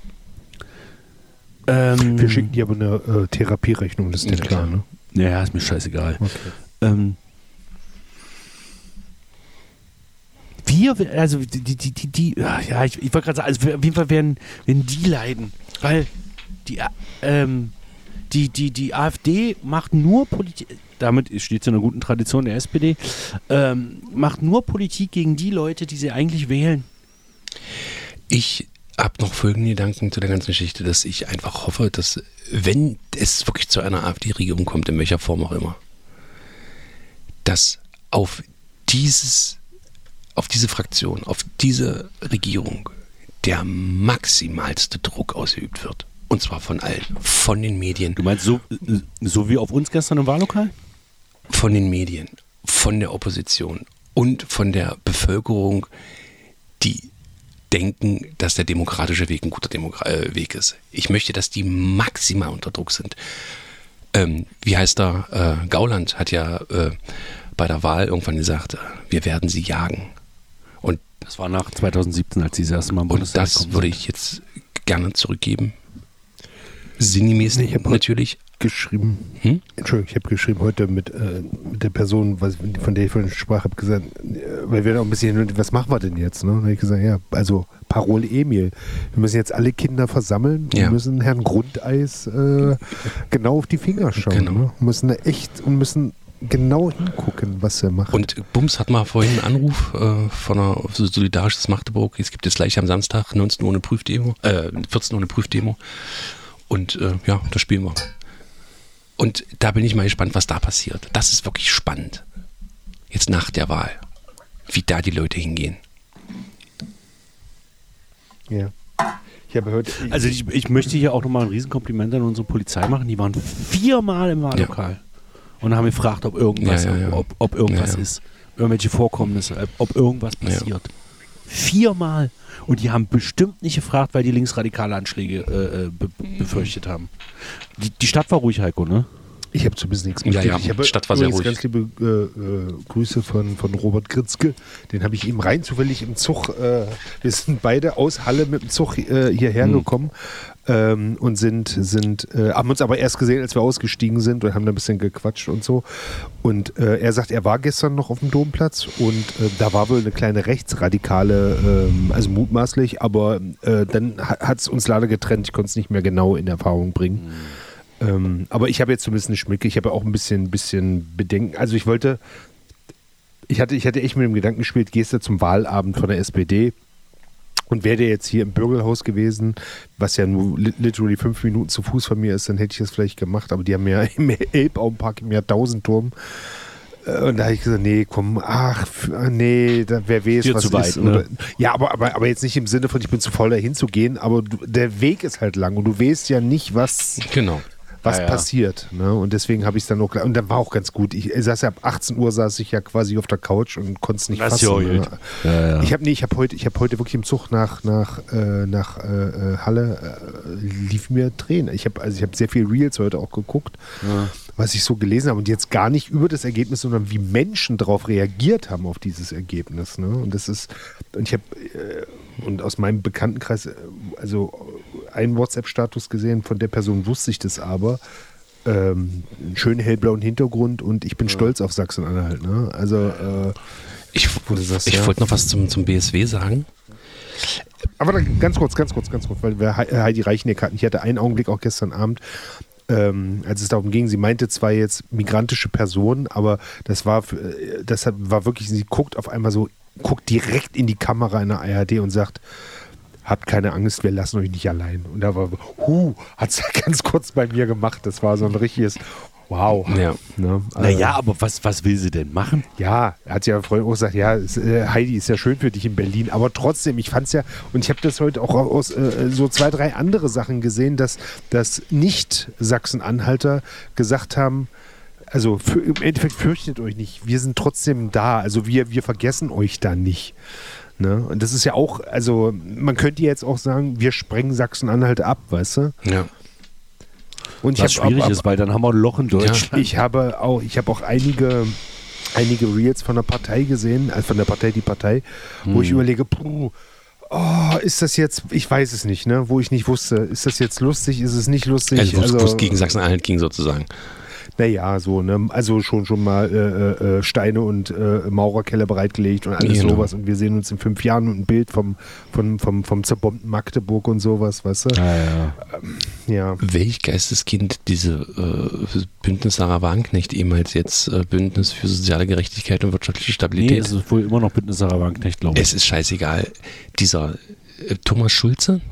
ähm,
wir schicken dir aber eine äh, Therapierechnung, das ist dir
Ja,
klar,
klar.
ne?
Ja, ist mir scheißegal.
Okay.
Ähm, wir, also die, die, die, die, die ja, ich, ich wollte gerade sagen, also auf jeden Fall werden, werden die leiden, weil die, ähm, die, die, die AfD macht nur Politik, damit steht es in einer guten Tradition der S P D, ähm, macht nur Politik gegen die Leute, die sie eigentlich wählen.
Ich habe noch folgende Gedanken zu der ganzen Geschichte, dass ich einfach hoffe, dass, wenn es wirklich zu einer AfD-Regierung kommt, in welcher Form auch immer, dass auf dieses, auf diese Fraktion, auf diese Regierung der maximalste Druck ausgeübt wird. Und zwar von allen. Von den Medien.
Du meinst so, so wie auf uns gestern im Wahllokal?
Von den Medien, von der Opposition und von der Bevölkerung, die denken, dass der demokratische Weg ein guter Demokra- äh, Weg ist. Ich möchte, dass die maximal unter Druck sind. Ähm, wie heißt er? Äh, Gauland hat ja äh, bei der Wahl irgendwann gesagt, äh, wir werden sie jagen. Und
Das war nach zweitausendsiebzehn, als sie das erste Mal im
Und
Bundestag
das
gekommen
würde
sind.
ich jetzt gerne zurückgeben. Sinngemäß
Nee, ich hab-
natürlich,
geschrieben,
Hm?
Entschuldigung, ich habe geschrieben heute mit, äh, mit der Person, was, von der ich vorhin sprach, habe gesagt, äh, weil wir da auch ein bisschen, was machen wir denn jetzt? Ne? Da habe ich gesagt, ja, also Parole Emil, wir müssen jetzt alle Kinder versammeln und
Ja.
müssen Herrn Grundeis äh, genau auf die Finger schauen.
Genau.
Ne? Müssen da echt und müssen genau hingucken, was er macht.
Und Bums hat mal vorhin einen Anruf äh, von einer Solidarisches Magdeburg. Es gibt jetzt gleich am Samstag neunzehn Uhr eine Prüfdemo, äh, vierzehn Uhr eine Prüfdemo. Und äh, ja, das spielen wir. Und da bin ich mal gespannt, was da passiert. Das ist wirklich spannend. Jetzt nach der Wahl. Wie da die Leute hingehen.
Ja. Ich habe heute.
Also ich, ich möchte hier auch nochmal ein Riesenkompliment an unsere Polizei machen. Die waren viermal im Wahllokal und haben gefragt, ob irgendwas,
Ja, ja, ja.
Ob, ob irgendwas
Ja, ja.
ist. Irgendwelche Vorkommnisse, ob irgendwas passiert. Viermal. Und die haben bestimmt nicht gefragt, weil die linksradikale Anschläge äh, be befürchtet haben. Die, die Stadt war ruhig, Heiko, ne?
Ich habe zumindest nichts
Ja,
mitgekriegt.
ja,
Ich habe
Stadt war sehr
übrigens
ruhig.
ganz liebe äh, äh, Grüße von, von Robert Gritzke. Den habe ich eben rein zufällig im Zug. Äh, wir sind beide aus Halle mit dem Zug äh, hierher
Hm.
gekommen ähm, und sind, sind äh, haben uns aber erst gesehen, als wir ausgestiegen sind und haben da ein bisschen gequatscht und so. Und äh, er sagt, er war gestern noch auf dem Domplatz und äh, da war wohl eine kleine rechtsradikale, ähm, also mutmaßlich, aber äh, dann hat es uns leider getrennt. Ich konnte es nicht mehr genau in Erfahrung bringen.
Mhm.
Ähm, aber ich habe jetzt zumindest eine Schmicke. Ich habe ja auch ein bisschen, bisschen Bedenken. Also ich wollte, ich hatte, ich hatte echt mit dem Gedanken gespielt, gehst du zum Wahlabend von der S P D und wäre der jetzt hier im Bürgelhaus gewesen, was ja nur li literally fünf Minuten zu Fuß von mir ist, dann hätte ich das vielleicht gemacht. Aber die haben ja im Elbauenpark im Jahrtausendturm. Und da habe ich gesagt, nee, komm, ach, nee, da, wer weiß,
Dir
was
zu weit,
ist.
ne?
Oder, ja, aber, aber, aber jetzt nicht im Sinne von, ich bin zu voll, da hinzugehen, aber du, der Weg ist halt lang und du weißt ja nicht, was,
Genau.
was
Ja, ja.
passiert. Ne? Und deswegen habe ich es dann auch, und dann war auch ganz gut. Ich saß ja ab achtzehn Uhr, saß ich ja quasi auf der Couch und konnte es nicht
Das ist ja
fassen.
gut.
Ne?
Ja, ja.
Ich habe nee, ich hab heute, ich hab heute wirklich im Zug nach, nach, äh, nach äh, Halle, äh, lief mir Tränen. Ich habe also ich hab sehr viel Reels heute auch geguckt,
Ja.
was ich so gelesen habe und jetzt gar nicht über das Ergebnis, sondern wie Menschen darauf reagiert haben auf dieses Ergebnis. Ne? Und das ist, und ich habe äh, und aus meinem Bekanntenkreis, äh, also einen WhatsApp-Status gesehen, von der Person wusste ich das aber. Ähm, einen schönen hellblauen Hintergrund und ich bin stolz auf Sachsen-Anhalt. Ne? Also, äh,
Ich,
Wo du sagst,
ich
ja.
wollte noch was zum, zum B S W sagen.
aber dann ganz kurz, ganz kurz, ganz kurz, weil wir He- Heidi Reichneck hatten. Ich hatte einen Augenblick auch gestern Abend, ähm, als es darum ging, sie meinte zwar jetzt migrantische Personen, aber das war, äh, das hat- war wirklich, sie guckt auf einmal so, guckt direkt in die Kamera in der A R D und sagt, habt keine Angst, wir lassen euch nicht allein. Und da war, huh, hat es ganz kurz bei mir gemacht. Das war so ein richtiges Wow.
Ja.
Ne?
Naja, aber was, was will sie denn machen?
Ja, er hat ja vorhin auch gesagt, ja, es, äh, Heidi ist ja schön für dich in Berlin, aber trotzdem, ich fand's ja, und ich habe das heute auch aus äh, so zwei, drei andere Sachen gesehen, dass, dass nicht Sachsen-Anhalter gesagt haben, also für, im Endeffekt fürchtet euch nicht, wir sind trotzdem da, also wir, wir vergessen euch da nicht. Ne? Und das ist ja auch, also man könnte jetzt auch sagen, wir sprengen Sachsen-Anhalt ab, weißt du?
Ja.
Und ich
Was
hab-
schwierig
ab-
ist, weil dann haben wir ein Loch in Deutschland.
ich habe auch, ich habe auch einige, einige Reels von der Partei gesehen, also von der Partei die Partei, wo ich überlege, puh, oh, ist das jetzt, ich weiß es nicht, ne, wo ich nicht wusste, ist das jetzt lustig, ist es nicht lustig?
Also, wo es gegen Sachsen-Anhalt ging sozusagen.
Naja, so, ne? Also schon schon mal äh, äh, Steine und äh, Maurerkeller bereitgelegt und alles
Genau.
sowas. Und wir sehen uns in fünf Jahren und ein Bild vom, vom, vom, vom zerbombten Magdeburg und sowas, weißt du?
Ja, ja.
Ja.
Welch Geisteskind diese äh, Bündnis Sarah Wagenknecht, ehemals jetzt äh, Bündnis für soziale Gerechtigkeit und wirtschaftliche
Nee,
Stabilität.
es ist wohl immer noch Bündnis Sarah Wagenknecht, glaube ich.
Es ist scheißegal. Dieser äh, Thomas Schulze,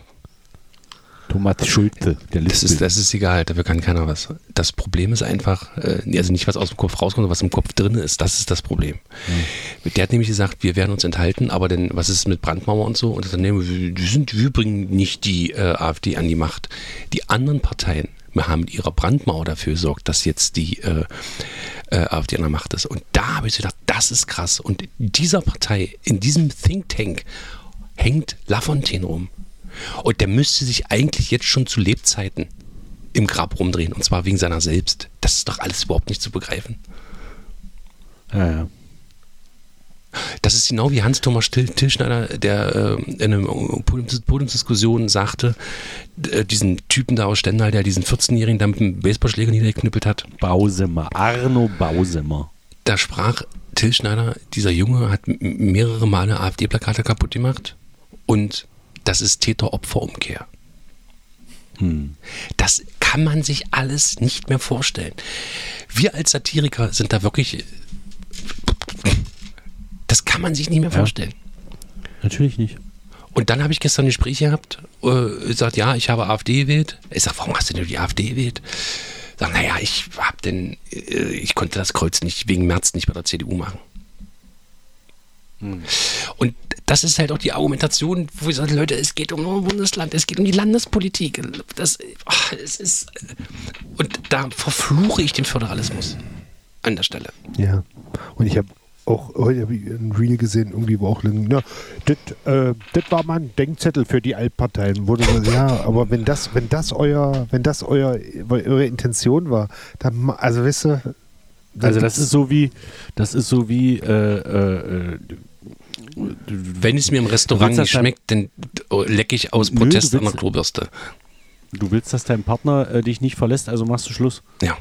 Thomas Schulte, der
das ist,
Lispel.
das ist egal, dafür kann keiner was. Das Problem ist einfach, äh, also nicht was aus dem Kopf rauskommt, sondern was im Kopf drin ist, das ist das Problem. Der hat nämlich gesagt, wir werden uns enthalten, aber denn was ist mit Brandmauer und so? Und das Unternehmen, wir, wir, sind, wir bringen nicht die äh, AfD an die Macht. Die anderen Parteien haben mit ihrer Brandmauer dafür gesorgt, dass jetzt die äh, äh, AfD an der Macht ist. Und da habe ich so gedacht, das ist krass. Und in dieser Partei, in diesem Think Tank, hängt Lafontaine rum. Und der müsste sich eigentlich jetzt schon zu Lebzeiten im Grab rumdrehen. Und zwar wegen seiner selbst. Das ist doch alles überhaupt nicht zu begreifen.
Ja, ja.
Das Das ist genau wie Hans-Thomas Tilschneider, der äh, in einer Podiumsdiskussion sagte, äh, diesen Typen da aus Stendal, der diesen vierzehnjährigen da mit dem Baseballschläger niedergeknüppelt hat.
Bausemer, Arno Bausemer.
Da sprach Tilschneider, dieser Junge hat m- mehrere Male AfD-Plakate kaputt gemacht und das ist Täter-Opfer-Umkehr.
Hm.
Das kann man sich alles nicht mehr vorstellen. Wir als Satiriker sind da wirklich... Das kann man sich nicht mehr vorstellen.
Natürlich nicht.
Und dann habe ich gestern ein Gespräch gehabt, äh, gesagt, ja, ich habe AfD gewählt. Ich sage, warum hast du denn die AfD gewählt? Ich sage, naja, ich habe denn, äh, ich konnte das Kreuz nicht wegen Merz nicht bei der C D U machen. Hm. Und das ist halt auch die Argumentation, wo ich sage, Leute, es geht um ein Bundesland, es geht um die Landespolitik. Das, ach, es ist, und da verfluche ich den Föderalismus an der Stelle.
Ja, und ich habe auch heute hab ich ein Reel gesehen, irgendwie, wo auch, ja, das äh, war mal ein Denkzettel für die Altparteien. Wurde so, ja, aber wenn das, wenn das euer, wenn das euer, eure Intention war, dann, also weißt du,
Also das ist so wie, das ist so wie, äh, äh,
wenn es mir im Restaurant nicht schmeckt, dann lecke ich aus
Nö,
Protest
du
an der
willst-
Klobürste.
du willst, dass dein Partner äh, dich nicht verlässt, also machst du Schluss.
Ja.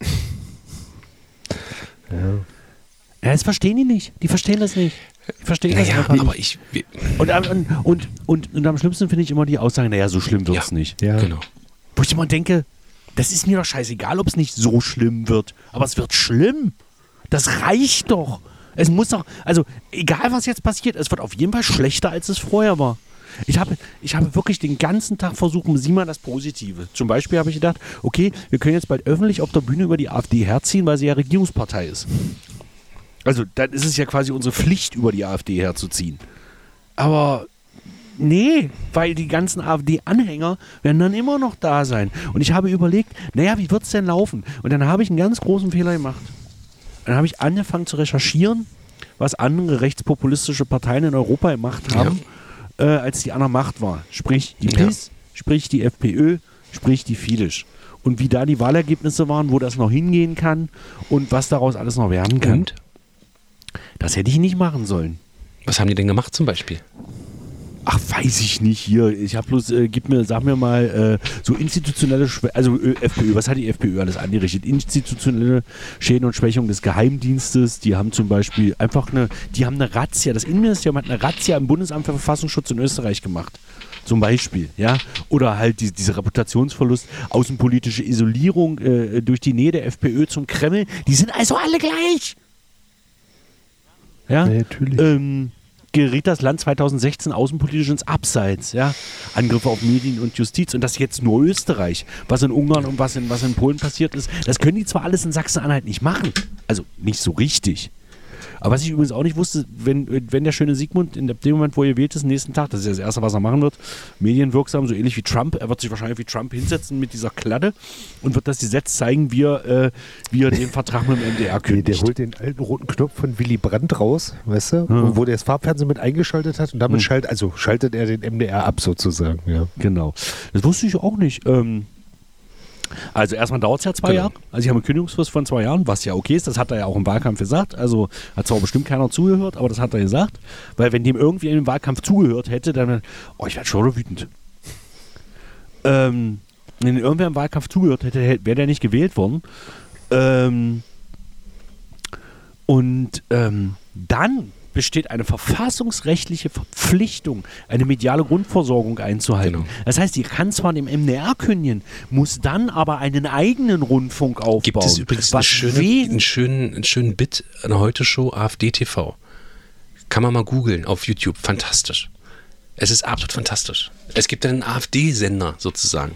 ja.
Ja, das verstehen die nicht. Die verstehen das nicht. Die verstehen das
Naja,
einfach
aber
nicht.
ich.
Und, und, und, und, und am schlimmsten finde ich immer die Aussagen, naja, so schlimm wird's
Ja.
nicht.
Ja.
Genau.
Wo ich immer denke, das ist mir doch scheißegal, ob es nicht so schlimm wird. Aber es wird schlimm. Das reicht doch. Es muss doch, also egal was jetzt passiert, es wird auf jeden Fall schlechter, als es vorher war. Ich habe, ich habe wirklich den ganzen Tag versucht, sieh mal das Positive. Zum Beispiel habe ich gedacht, okay, wir können jetzt bald öffentlich auf der Bühne über die AfD herziehen, weil sie ja Regierungspartei ist. Also dann ist es ja quasi unsere Pflicht, über die AfD herzuziehen. Aber nee, weil die ganzen AfD-Anhänger werden dann immer noch da sein. Und ich habe überlegt, naja, wie wird es denn laufen? Und dann habe ich einen ganz großen Fehler gemacht. Dann habe ich angefangen zu recherchieren, was andere rechtspopulistische Parteien in Europa gemacht haben, ja. äh, als die an der Macht war. Sprich die P I S, ja. sprich die FPÖ, sprich die Fidesz. Und wie da die Wahlergebnisse waren, wo das noch hingehen kann und was daraus alles noch werden kann.
Und?
Das hätte ich nicht machen sollen.
Was haben die denn gemacht zum Beispiel?
Ach, weiß ich nicht hier. Ich habe bloß, äh, gib mir, sag mir mal, äh, so institutionelle, Schwä also äh, FPÖ, was hat die FPÖ alles angerichtet? Institutionelle Schäden und Schwächungen des Geheimdienstes, die haben zum Beispiel einfach eine, die haben eine Razzia, das Innenministerium hat eine Razzia im Bundesamt für Verfassungsschutz in Österreich gemacht. Zum Beispiel, ja. Oder halt die, dieser Reputationsverlust, außenpolitische Isolierung äh, durch die Nähe der FPÖ zum Kreml, die sind also alle gleich. Ja,
Ja, natürlich.
Ähm, geriet das Land zweitausendsechzehn außenpolitisch ins Abseits, ja. Angriffe auf Medien und Justiz und das jetzt nur Österreich. Was in Ungarn und was in, was in Polen passiert ist, das können die zwar alles in Sachsen-Anhalt nicht machen. Also nicht so richtig. Aber was ich übrigens auch nicht wusste, wenn, wenn der schöne Sigmund in dem Moment, wo er wählt ist, nächsten Tag, das ist ja das Erste, was er machen wird, medienwirksam, so ähnlich wie Trump, er wird sich wahrscheinlich wie Trump hinsetzen mit dieser Kladde und wird das Gesetz zeigen, wie er, äh, wie er den Vertrag mit dem M D R
Nee,
kündigt.
der holt den alten roten Knopf von Willy Brandt raus, weißt du,
Hm.
wo der das Farbfernsehen mit eingeschaltet hat und damit
Hm.
schalt, also schaltet er den M D R ab sozusagen. Ja.
Genau. Das wusste ich auch nicht. Ähm, also erstmal dauert es ja zwei
Genau.
Jahre. Also ich habe eine Kündigungsfrist von zwei Jahren, was ja okay ist. Das hat er ja auch im Wahlkampf gesagt. Also hat zwar bestimmt keiner zugehört, aber das hat er gesagt. Weil wenn dem irgendwie im Wahlkampf zugehört hätte, dann, oh, ich werde schon wütend. Ähm, wenn irgendwer im Wahlkampf zugehört hätte, wäre der nicht gewählt worden. Ähm, und ähm, dann besteht eine verfassungsrechtliche Verpflichtung, eine mediale Grundversorgung einzuhalten.
Genau.
Das heißt, die kann zwar dem M D R kündigen, muss dann aber einen eigenen Rundfunk aufbauen.
Gibt es übrigens einen
was
schönen,
wen-
einen schönen, einen schönen Bit an der Heute-Show AfD T V. Kann man mal googeln auf YouTube. Fantastisch. Es ist absolut fantastisch. Es gibt einen AfD-Sender sozusagen.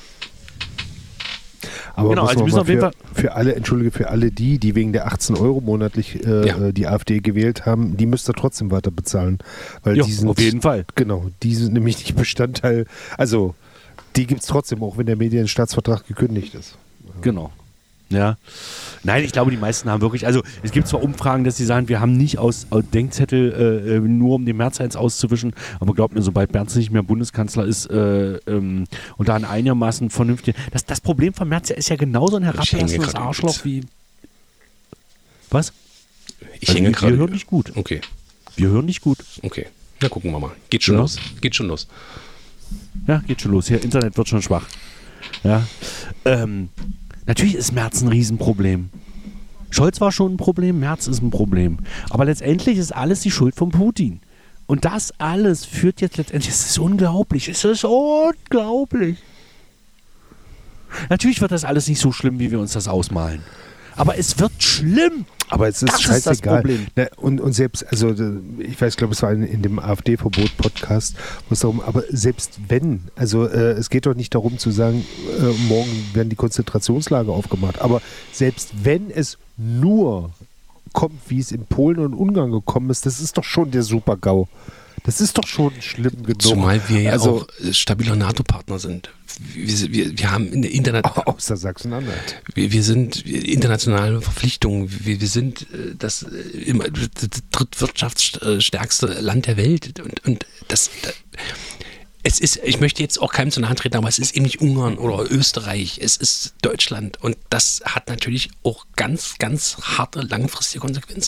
Aber
Genau,
muss
also
man
müssen
mal
auf jeden
für, für alle, entschuldige, für alle die, die wegen der achtzehn Euro monatlich äh,
Ja.
die AfD gewählt haben, die müsst ihr trotzdem weiter bezahlen. Weil
Ja,
die sind,
auf jeden Fall.
Genau, die sind nämlich nicht Bestandteil, also die gibt es trotzdem, auch wenn der Medienstaatsvertrag gekündigt ist.
Genau. Ja. Nein, ich glaube, die meisten haben wirklich, also es gibt zwar Umfragen, dass sie sagen, wir haben nicht aus, aus Denkzettel äh, nur um den Merz eins auszuwischen, aber glaubt mir, sobald Merz nicht mehr Bundeskanzler ist äh, ähm, und da ein einigermaßen vernünftig. Das, das Problem von Merz ist ja genauso ein
Ich hänge
herablassendes
gerade
Arschloch
übelst.
wie. Was?
Ich
Also
hänge
wir-
gerade.
wir hören dich gut.
Okay.
Wir hören nicht gut.
Okay, na gucken wir mal. Geht schon
Ja.
los. Geht schon los.
Ja, geht schon los. Hier, Internet wird schon schwach. Ja. Ähm, natürlich ist Merz ein Riesenproblem. Scholz war schon ein Problem, Merz ist ein Problem. Aber letztendlich ist alles die Schuld von Putin. Und das alles führt jetzt letztendlich, es ist unglaublich, es ist unglaublich. Natürlich wird das alles nicht so schlimm, wie wir uns das ausmalen. Aber es wird schlimm.
Aber es ist
Das ist das
scheißegal.
Problem.
Ne, und, und selbst, also ich weiß, glaube es war in, in dem AfD-Verbot-Podcast, wo es darum, aber selbst wenn, also äh, es geht doch nicht darum zu sagen, äh, morgen werden die Konzentrationslager aufgemacht, aber selbst wenn es nur kommt, wie es in Polen und Ungarn gekommen ist, das ist doch schon der Super-GAU. Das ist doch schon schlimm genug.
Zumal wir ja
also,
auch äh, stabiler NATO-Partner sind. Wir, wir, wir haben in der Internet...
außer Sachsen-Anhalt.
Wir, wir sind internationale Verpflichtungen. Wir, wir sind äh, das, äh, immer, das drittwirtschaftsstärkste Land der Welt. Und, und das, das, es ist, ich möchte jetzt auch keinem zu nahe treten, aber es ist eben nicht Ungarn oder Österreich. Es ist Deutschland. Und das hat natürlich auch ganz, ganz harte, langfristige Konsequenzen.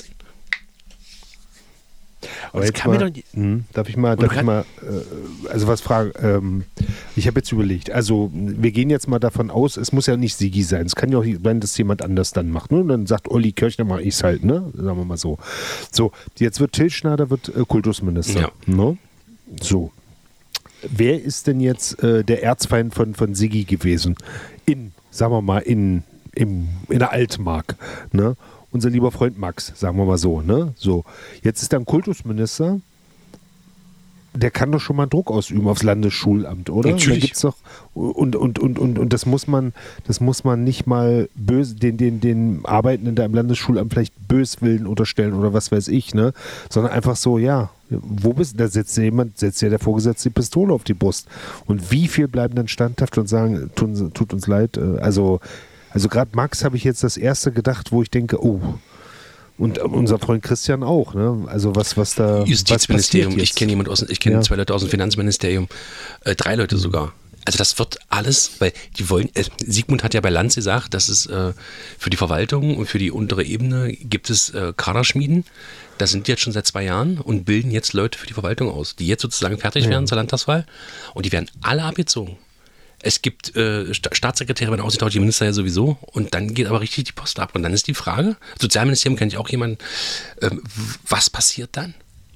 Aber
das
jetzt
kann
mal,
mir doch nicht-
hm, darf ich mal,
du
darf ich
kann-
mal äh, also was fragen? Ähm, ich habe jetzt überlegt, also wir gehen jetzt mal davon aus, es muss ja nicht Sigi sein. Es kann ja auch sein, dass jemand anders dann macht. Ne? Und dann sagt Olli Kirchner, mache ich es halt, ne? Sagen wir mal so. So, jetzt wird Till Schneider wird äh, Kultusminister.
Ja.
Ne? So. Wer ist denn jetzt äh, der Erzfeind von, von Sigi gewesen? In, sagen wir mal, in, im, in der Altmark. Ne? Unser lieber Freund Max, sagen wir mal so. Ne? So. Jetzt ist er ein Kultusminister. Der kann doch schon mal Druck ausüben aufs Landesschulamt, oder?
Natürlich.
Da gibt's doch, und, und, und, und, und das muss man, das muss man nicht mal böse, den, den, den Arbeitenden da im Landesschulamt vielleicht Böswillen unterstellen oder was weiß ich, ne? Sondern einfach so, ja, wo bist da setzt ja jemand, setzt ja der Vorgesetzte die Pistole auf die Brust. Und wie viel bleiben dann standhaft und sagen, tun, tut uns leid. Also, also gerade Max habe ich jetzt das erste gedacht, wo ich denke, oh. Und unser Freund Christian auch, ne? Also was, was da.
Justizministerium,
was passiert
ich
jetzt?
kenne jemand aus, ich kenne
Ja.
zwei Leute aus dem Finanzministerium, äh, drei Leute sogar. Also das wird alles, weil die wollen, äh, Sigmund hat ja bei Lanz gesagt, dass es äh, für die Verwaltung und für die untere Ebene gibt es äh, Kaderschmieden. Das sind die jetzt schon seit zwei Jahren und bilden jetzt Leute für die Verwaltung aus, die jetzt sozusagen fertig
Ja.
werden zur Landtagswahl und die werden alle abgezogen. Es gibt äh, Sta- Staatssekretäre, werden ausgetauscht, die Minister ja sowieso. Und dann geht aber richtig die Post ab. Und dann ist die Frage, Sozialministerium kenne ich auch jemanden, ähm, w- was passiert dann?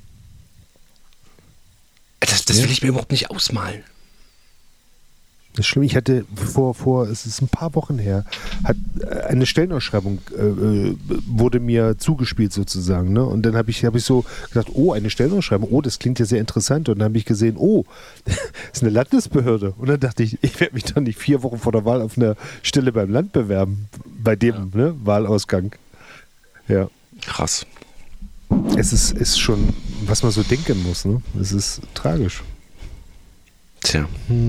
Das, das
Ja.
will ich mir überhaupt nicht ausmalen.
Das ist schlimm. Ich hatte vor, vor, es ist ein paar Wochen her, hat äh, eine Stellenausschreibung äh, äh, wurde mir zugespielt sozusagen. Ne? Und dann habe ich, hab ich so gedacht, oh, eine Stellenausschreibung, oh, das klingt ja sehr interessant. Und dann habe ich gesehen, oh, das ist eine Landesbehörde. Und dann dachte ich, ich werde mich doch nicht vier Wochen vor der Wahl auf eine Stelle beim Land bewerben, bei dem ne, Wahlausgang. Ja.
Krass.
Es ist, ist schon, was man so denken muss. Ne? Es ist tragisch.
Tja.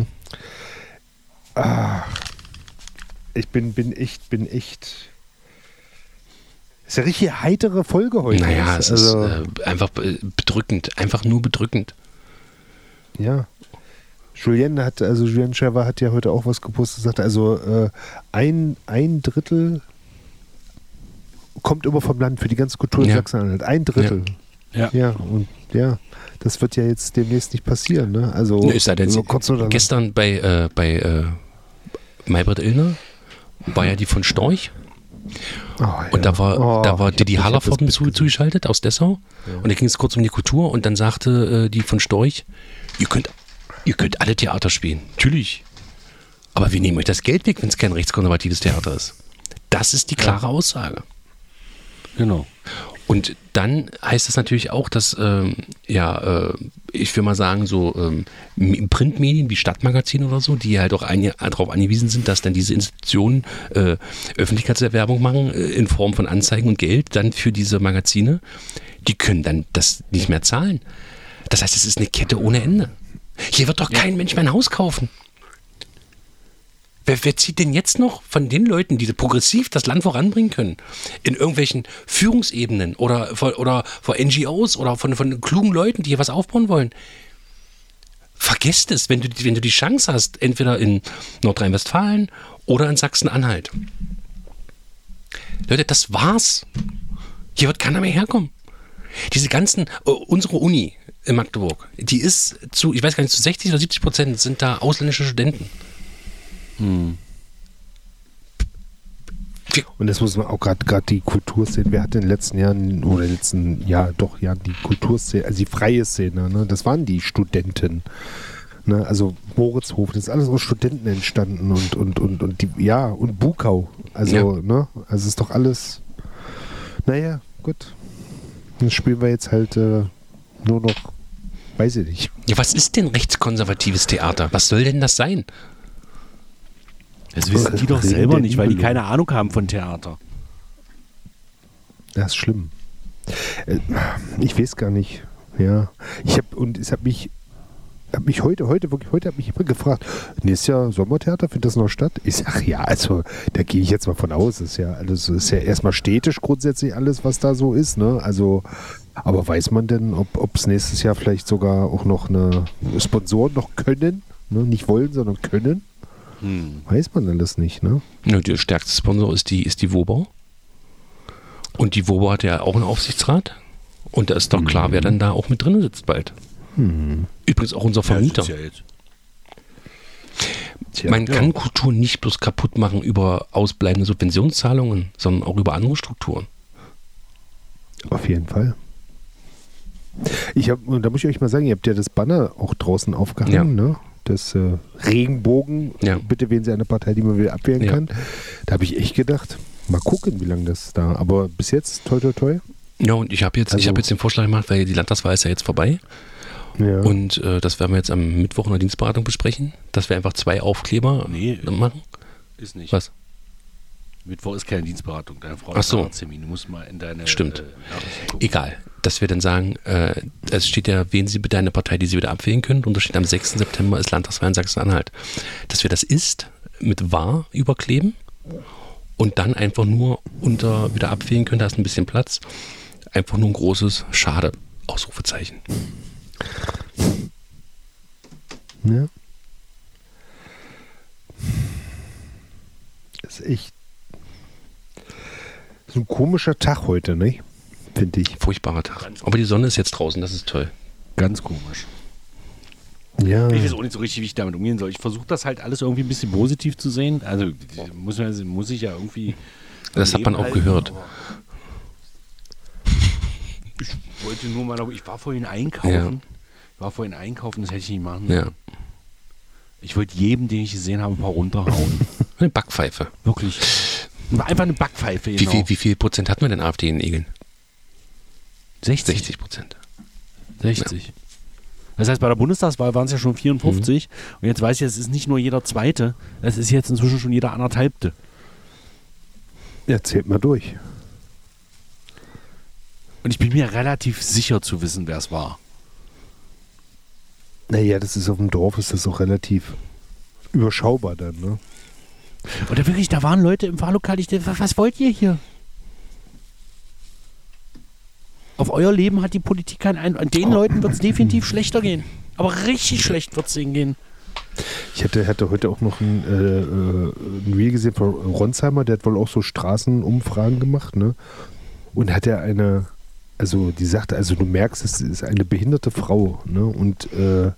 Ich bin, bin echt, bin echt. Ist ja richtig heitere Folge heute.
Naja, es
also,
ist äh, einfach äh, bedrückend. Einfach nur bedrückend.
ja. Julien hat, also Julien Schäfer hat ja heute auch was gepostet, sagt also äh, ein, ein Drittel kommt immer vom Land für die ganze Kultur in
Ja.
Sachsen-Anhalt. Ein Drittel.
Ja.
Ja, und ja, das wird ja jetzt demnächst nicht passieren, ne? Also
Ne, ist ja denn,
so kurz oder lang.
gestern bei, äh, bei äh, Maybrit Illner war ja die von Storch.
Oh, ja.
Und da war,
Oh,
da war
ich hab-
Didi
ich hab das
Hallervorden
Bild
zu,
gesehen.
zugeschaltet aus Dessau. Und da ging es kurz um die Kultur und dann sagte äh, die von Storch, ihr könnt, ihr könnt alle Theater spielen. Natürlich. Aber wir nehmen euch das Geld weg, wenn es kein rechtskonservatives Theater ist. Das ist die klare Aussage.
Genau.
Und dann heißt das natürlich auch, dass, ähm, ja, äh, ich will mal sagen, so ähm, M- Printmedien wie Stadtmagazin oder so, die halt auch ein, darauf angewiesen sind, dass dann diese Institutionen äh, Öffentlichkeitswerbung machen äh, in Form von Anzeigen und Geld dann für diese Magazine, die können dann das nicht mehr zahlen. Das heißt, es ist eine Kette ohne Ende. Hier wird doch kein Mensch mehr ein Haus kaufen. Wer, wer zieht denn jetzt noch von den Leuten, die progressiv das Land voranbringen können, in irgendwelchen Führungsebenen oder, vor- oder vor N G Os oder von, von klugen Leuten, die hier was aufbauen wollen? Vergesst es, wenn du, wenn du die Chance hast, entweder in Nordrhein-Westfalen oder in Sachsen-Anhalt. Leute, das war's. Hier wird keiner mehr herkommen. Diese ganzen, äh, unsere Uni in Magdeburg, die ist zu, ich weiß gar nicht, zu sechzig oder siebzig Prozent sind da ausländische Studenten.
Hm.
Und das muss man auch gerade gerade die Kulturszene, wer hat in den letzten Jahren oder letzten Jahr doch ja die Kulturszene, also die freie Szene, ne, das waren die Studenten. Ne, also Moritzhof, das ist alles aus Studenten entstanden und und und und die ja und Bukau. Also,
Ja.
ne, also ist doch alles. Naja, gut. Dann spielen wir jetzt halt äh, nur noch, weiß ich nicht.
Ja, was ist denn rechtskonservatives Theater? Was soll denn das sein?
Das wissen die doch
Reden
selber
der
nicht, weil die
Nibelungen.
keine Ahnung haben von Theater.
Das ist schlimm. Äh, Ich weiß gar nicht. Ja, ich habe und es hat mich, hat mich heute, heute wirklich, heute hat mich immer gefragt. Nächstes Jahr Sommertheater, findet das noch statt? Ich sag ja, also da gehe ich jetzt mal von aus. Ist ja alles, ist ja erstmal städtisch grundsätzlich alles, was da so ist. Ne? Also, aber weiß man denn, ob es nächstes Jahr vielleicht sogar auch noch eine Sponsoren noch können? Ne? Nicht wollen, sondern können?
Hm.
Weiß man alles nicht, ne?
Ja, der stärkste Sponsor ist die, ist die Wobau. Und die Wobau hat ja auch einen Aufsichtsrat. Und da ist doch klar, wer dann da auch mit drin sitzt bald.
Hm.
Übrigens auch unser Vermieter.
Ja, das ist ja jetzt.
Tja,
Man
ja.
kann Kultur nicht bloß kaputt machen über ausbleibende Subventionszahlungen, sondern auch über andere Strukturen.
Auf jeden Fall. Ich hab, und da muss ich euch mal sagen, ihr habt ja das Banner auch draußen aufgehangen,
Ja.
ne? Das äh, Regenbogen,
Ja.
bitte wählen Sie eine Partei, die man will abwählen
Ja.
kann. Da habe ich echt gedacht, mal gucken, wie lange das da, aber bis jetzt, toi toi toi.
Ja, und ich habe jetzt, ich
Also-
hab jetzt den Vorschlag gemacht, weil die Landtagswahl ist ja jetzt vorbei.
Ja.
Und äh, das werden wir jetzt am Mittwoch in der Dienstberatung besprechen, dass wir einfach zwei Aufkleber
Nee.
machen.
Ist nicht.
Was?
Mittwoch ist keine Dienstberatung. Deine Frau
Ach so.
hat einen Termin. Du musst mal in deine
Stimmt.
Äh, Nachrichten gucken.
Egal. Dass wir dann sagen, äh, es steht ja, wählen Sie bitte eine Partei, die Sie wieder abwählen können. Und da steht am sechsten September ist Landtagswahl in Sachsen-Anhalt. Dass wir das ist mit wahr überkleben und dann einfach nur unter wieder abwählen können, da ist ein bisschen Platz. Einfach nur ein großes Schade. Ausrufezeichen.
Ja. Das ist echt so ein komischer Tag heute, ne? Finde ich.
Furchtbarer Tag. Aber die Sonne ist jetzt draußen, das ist toll.
Ganz komisch.
Ja.
Ich weiß auch nicht so richtig, wie ich damit umgehen soll. Ich versuche das halt alles irgendwie ein bisschen positiv zu sehen. Also muss, man, muss ich ja irgendwie.
Das hat man auch
halten,
gehört.
aber Ich wollte nur mal, ich war vorhin einkaufen.
Ja.
Ich war vorhin einkaufen, das hätte ich nicht machen
Ja.
sollen. Ich wollte jedem, den ich gesehen habe, ein paar runterhauen.
Eine Backpfeife.
Wirklich. Einfach eine Backpfeife,
Wie,
genau.
viel, wie viel Prozent hatten wir denn AfD in Egeln?
sechzig.
sechzig Prozent.
sechzig. Das heißt, bei der Bundestagswahl waren es ja schon vierundfünfzig.
Mhm.
Und jetzt weiß ich, es ist nicht nur jeder Zweite, es ist jetzt inzwischen schon jeder anderthalbte.
Ja, zählt mal durch.
Und ich bin mir relativ sicher zu wissen, wer es war.
Naja, das ist auf dem Dorf, ist das auch relativ überschaubar dann, ne?
Oder wirklich, da waren Leute im Wahllokal, ich dachte, was wollt ihr hier? Auf euer Leben hat die Politik keinen Einfluss. An den Leuten wird es definitiv schlechter gehen. Aber richtig schlecht wird es denen gehen.
Ich hatte, hatte heute auch noch ein, äh, äh, ein Reel gesehen von Ronsheimer, der hat wohl auch so Straßenumfragen gemacht, ne? Und hat er eine, also die sagte, also du merkst, es ist eine behinderte Frau, ne? Und äh,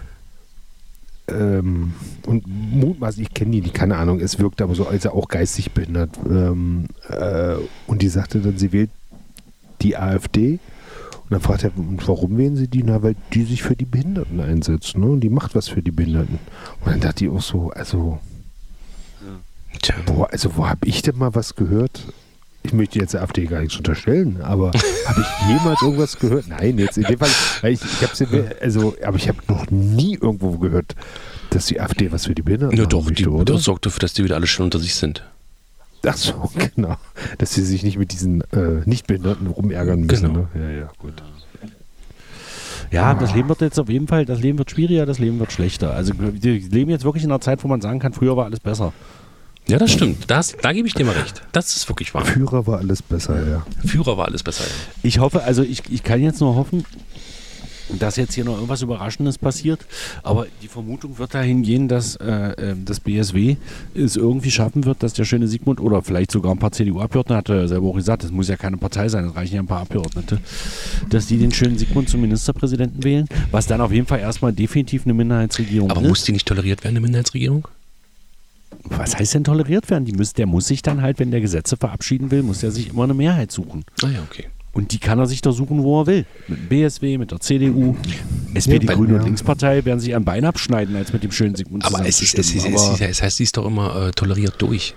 ähm, und mutmaßlich, ich kenne die, die, keine Ahnung, es wirkt aber so, als er auch geistig behindert. Ähm, äh, und die sagte dann, sie wählt die AfD. Und dann fragt er, warum wählen sie die? Na, weil die sich für die Behinderten einsetzt, ne? Und die macht was für die Behinderten. Und dann dachte ich auch so, also,
Tja.
boah, also wo habe ich denn mal was gehört? Ich möchte jetzt der AfD gar nichts unterstellen, aber habe ich jemals irgendwas gehört? Nein, jetzt in dem Fall, weil ich, ich habe also, aber ich habe noch nie irgendwo gehört, dass die AfD was für die Behinderten
Ja,
machen
doch,
möchte,
die,
oder?
das sorgt dafür, dass die wieder alle schön unter sich sind.
Ach so, genau. Dass sie sich nicht mit diesen äh, Nichtbehinderten rumärgern müssen.
Genau.
Ne? Ja, ja, gut.
Ja, das Leben wird jetzt auf jeden Fall, das Leben wird schwieriger, das Leben wird schlechter. Also wir leben jetzt wirklich in einer Zeit, wo man sagen kann, früher war alles besser.
Ja, das stimmt. Das, da gebe ich dir mal recht. Das ist wirklich wahr.
Führer war alles besser, ja.
Führer war alles besser. Ja.
Ich hoffe, also ich, ich kann jetzt nur hoffen, dass jetzt hier noch irgendwas Überraschendes passiert, aber die Vermutung wird dahin gehen, dass äh, das B S W es irgendwie schaffen wird, dass der schöne Sigmund oder vielleicht sogar ein paar C D U-Abgeordnete, hat er selber auch gesagt, das muss ja keine Partei sein, das reichen ja ein paar Abgeordnete, dass die den schönen Sigmund zum Ministerpräsidenten wählen, was dann auf jeden Fall erstmal definitiv eine Minderheitsregierung
Aber
ist.
muss die nicht toleriert werden, eine Minderheitsregierung?
Was heißt denn toleriert werden? Die muss, der muss sich dann halt, wenn der Gesetze verabschieden will, muss er sich immer eine Mehrheit suchen.
Ah ja, okay.
Und die kann er sich da suchen, wo er will. Mit dem B S W, mit der C D U, S P D,
Ja,
Grüne
ja.
und Linkspartei werden sich ein Bein abschneiden, als mit dem schönen Sigmund
Aber es, ist, es, ist,
zusammenzustimmen.
es,
Aber
ist, es heißt, sie ist doch immer äh, toleriert durch.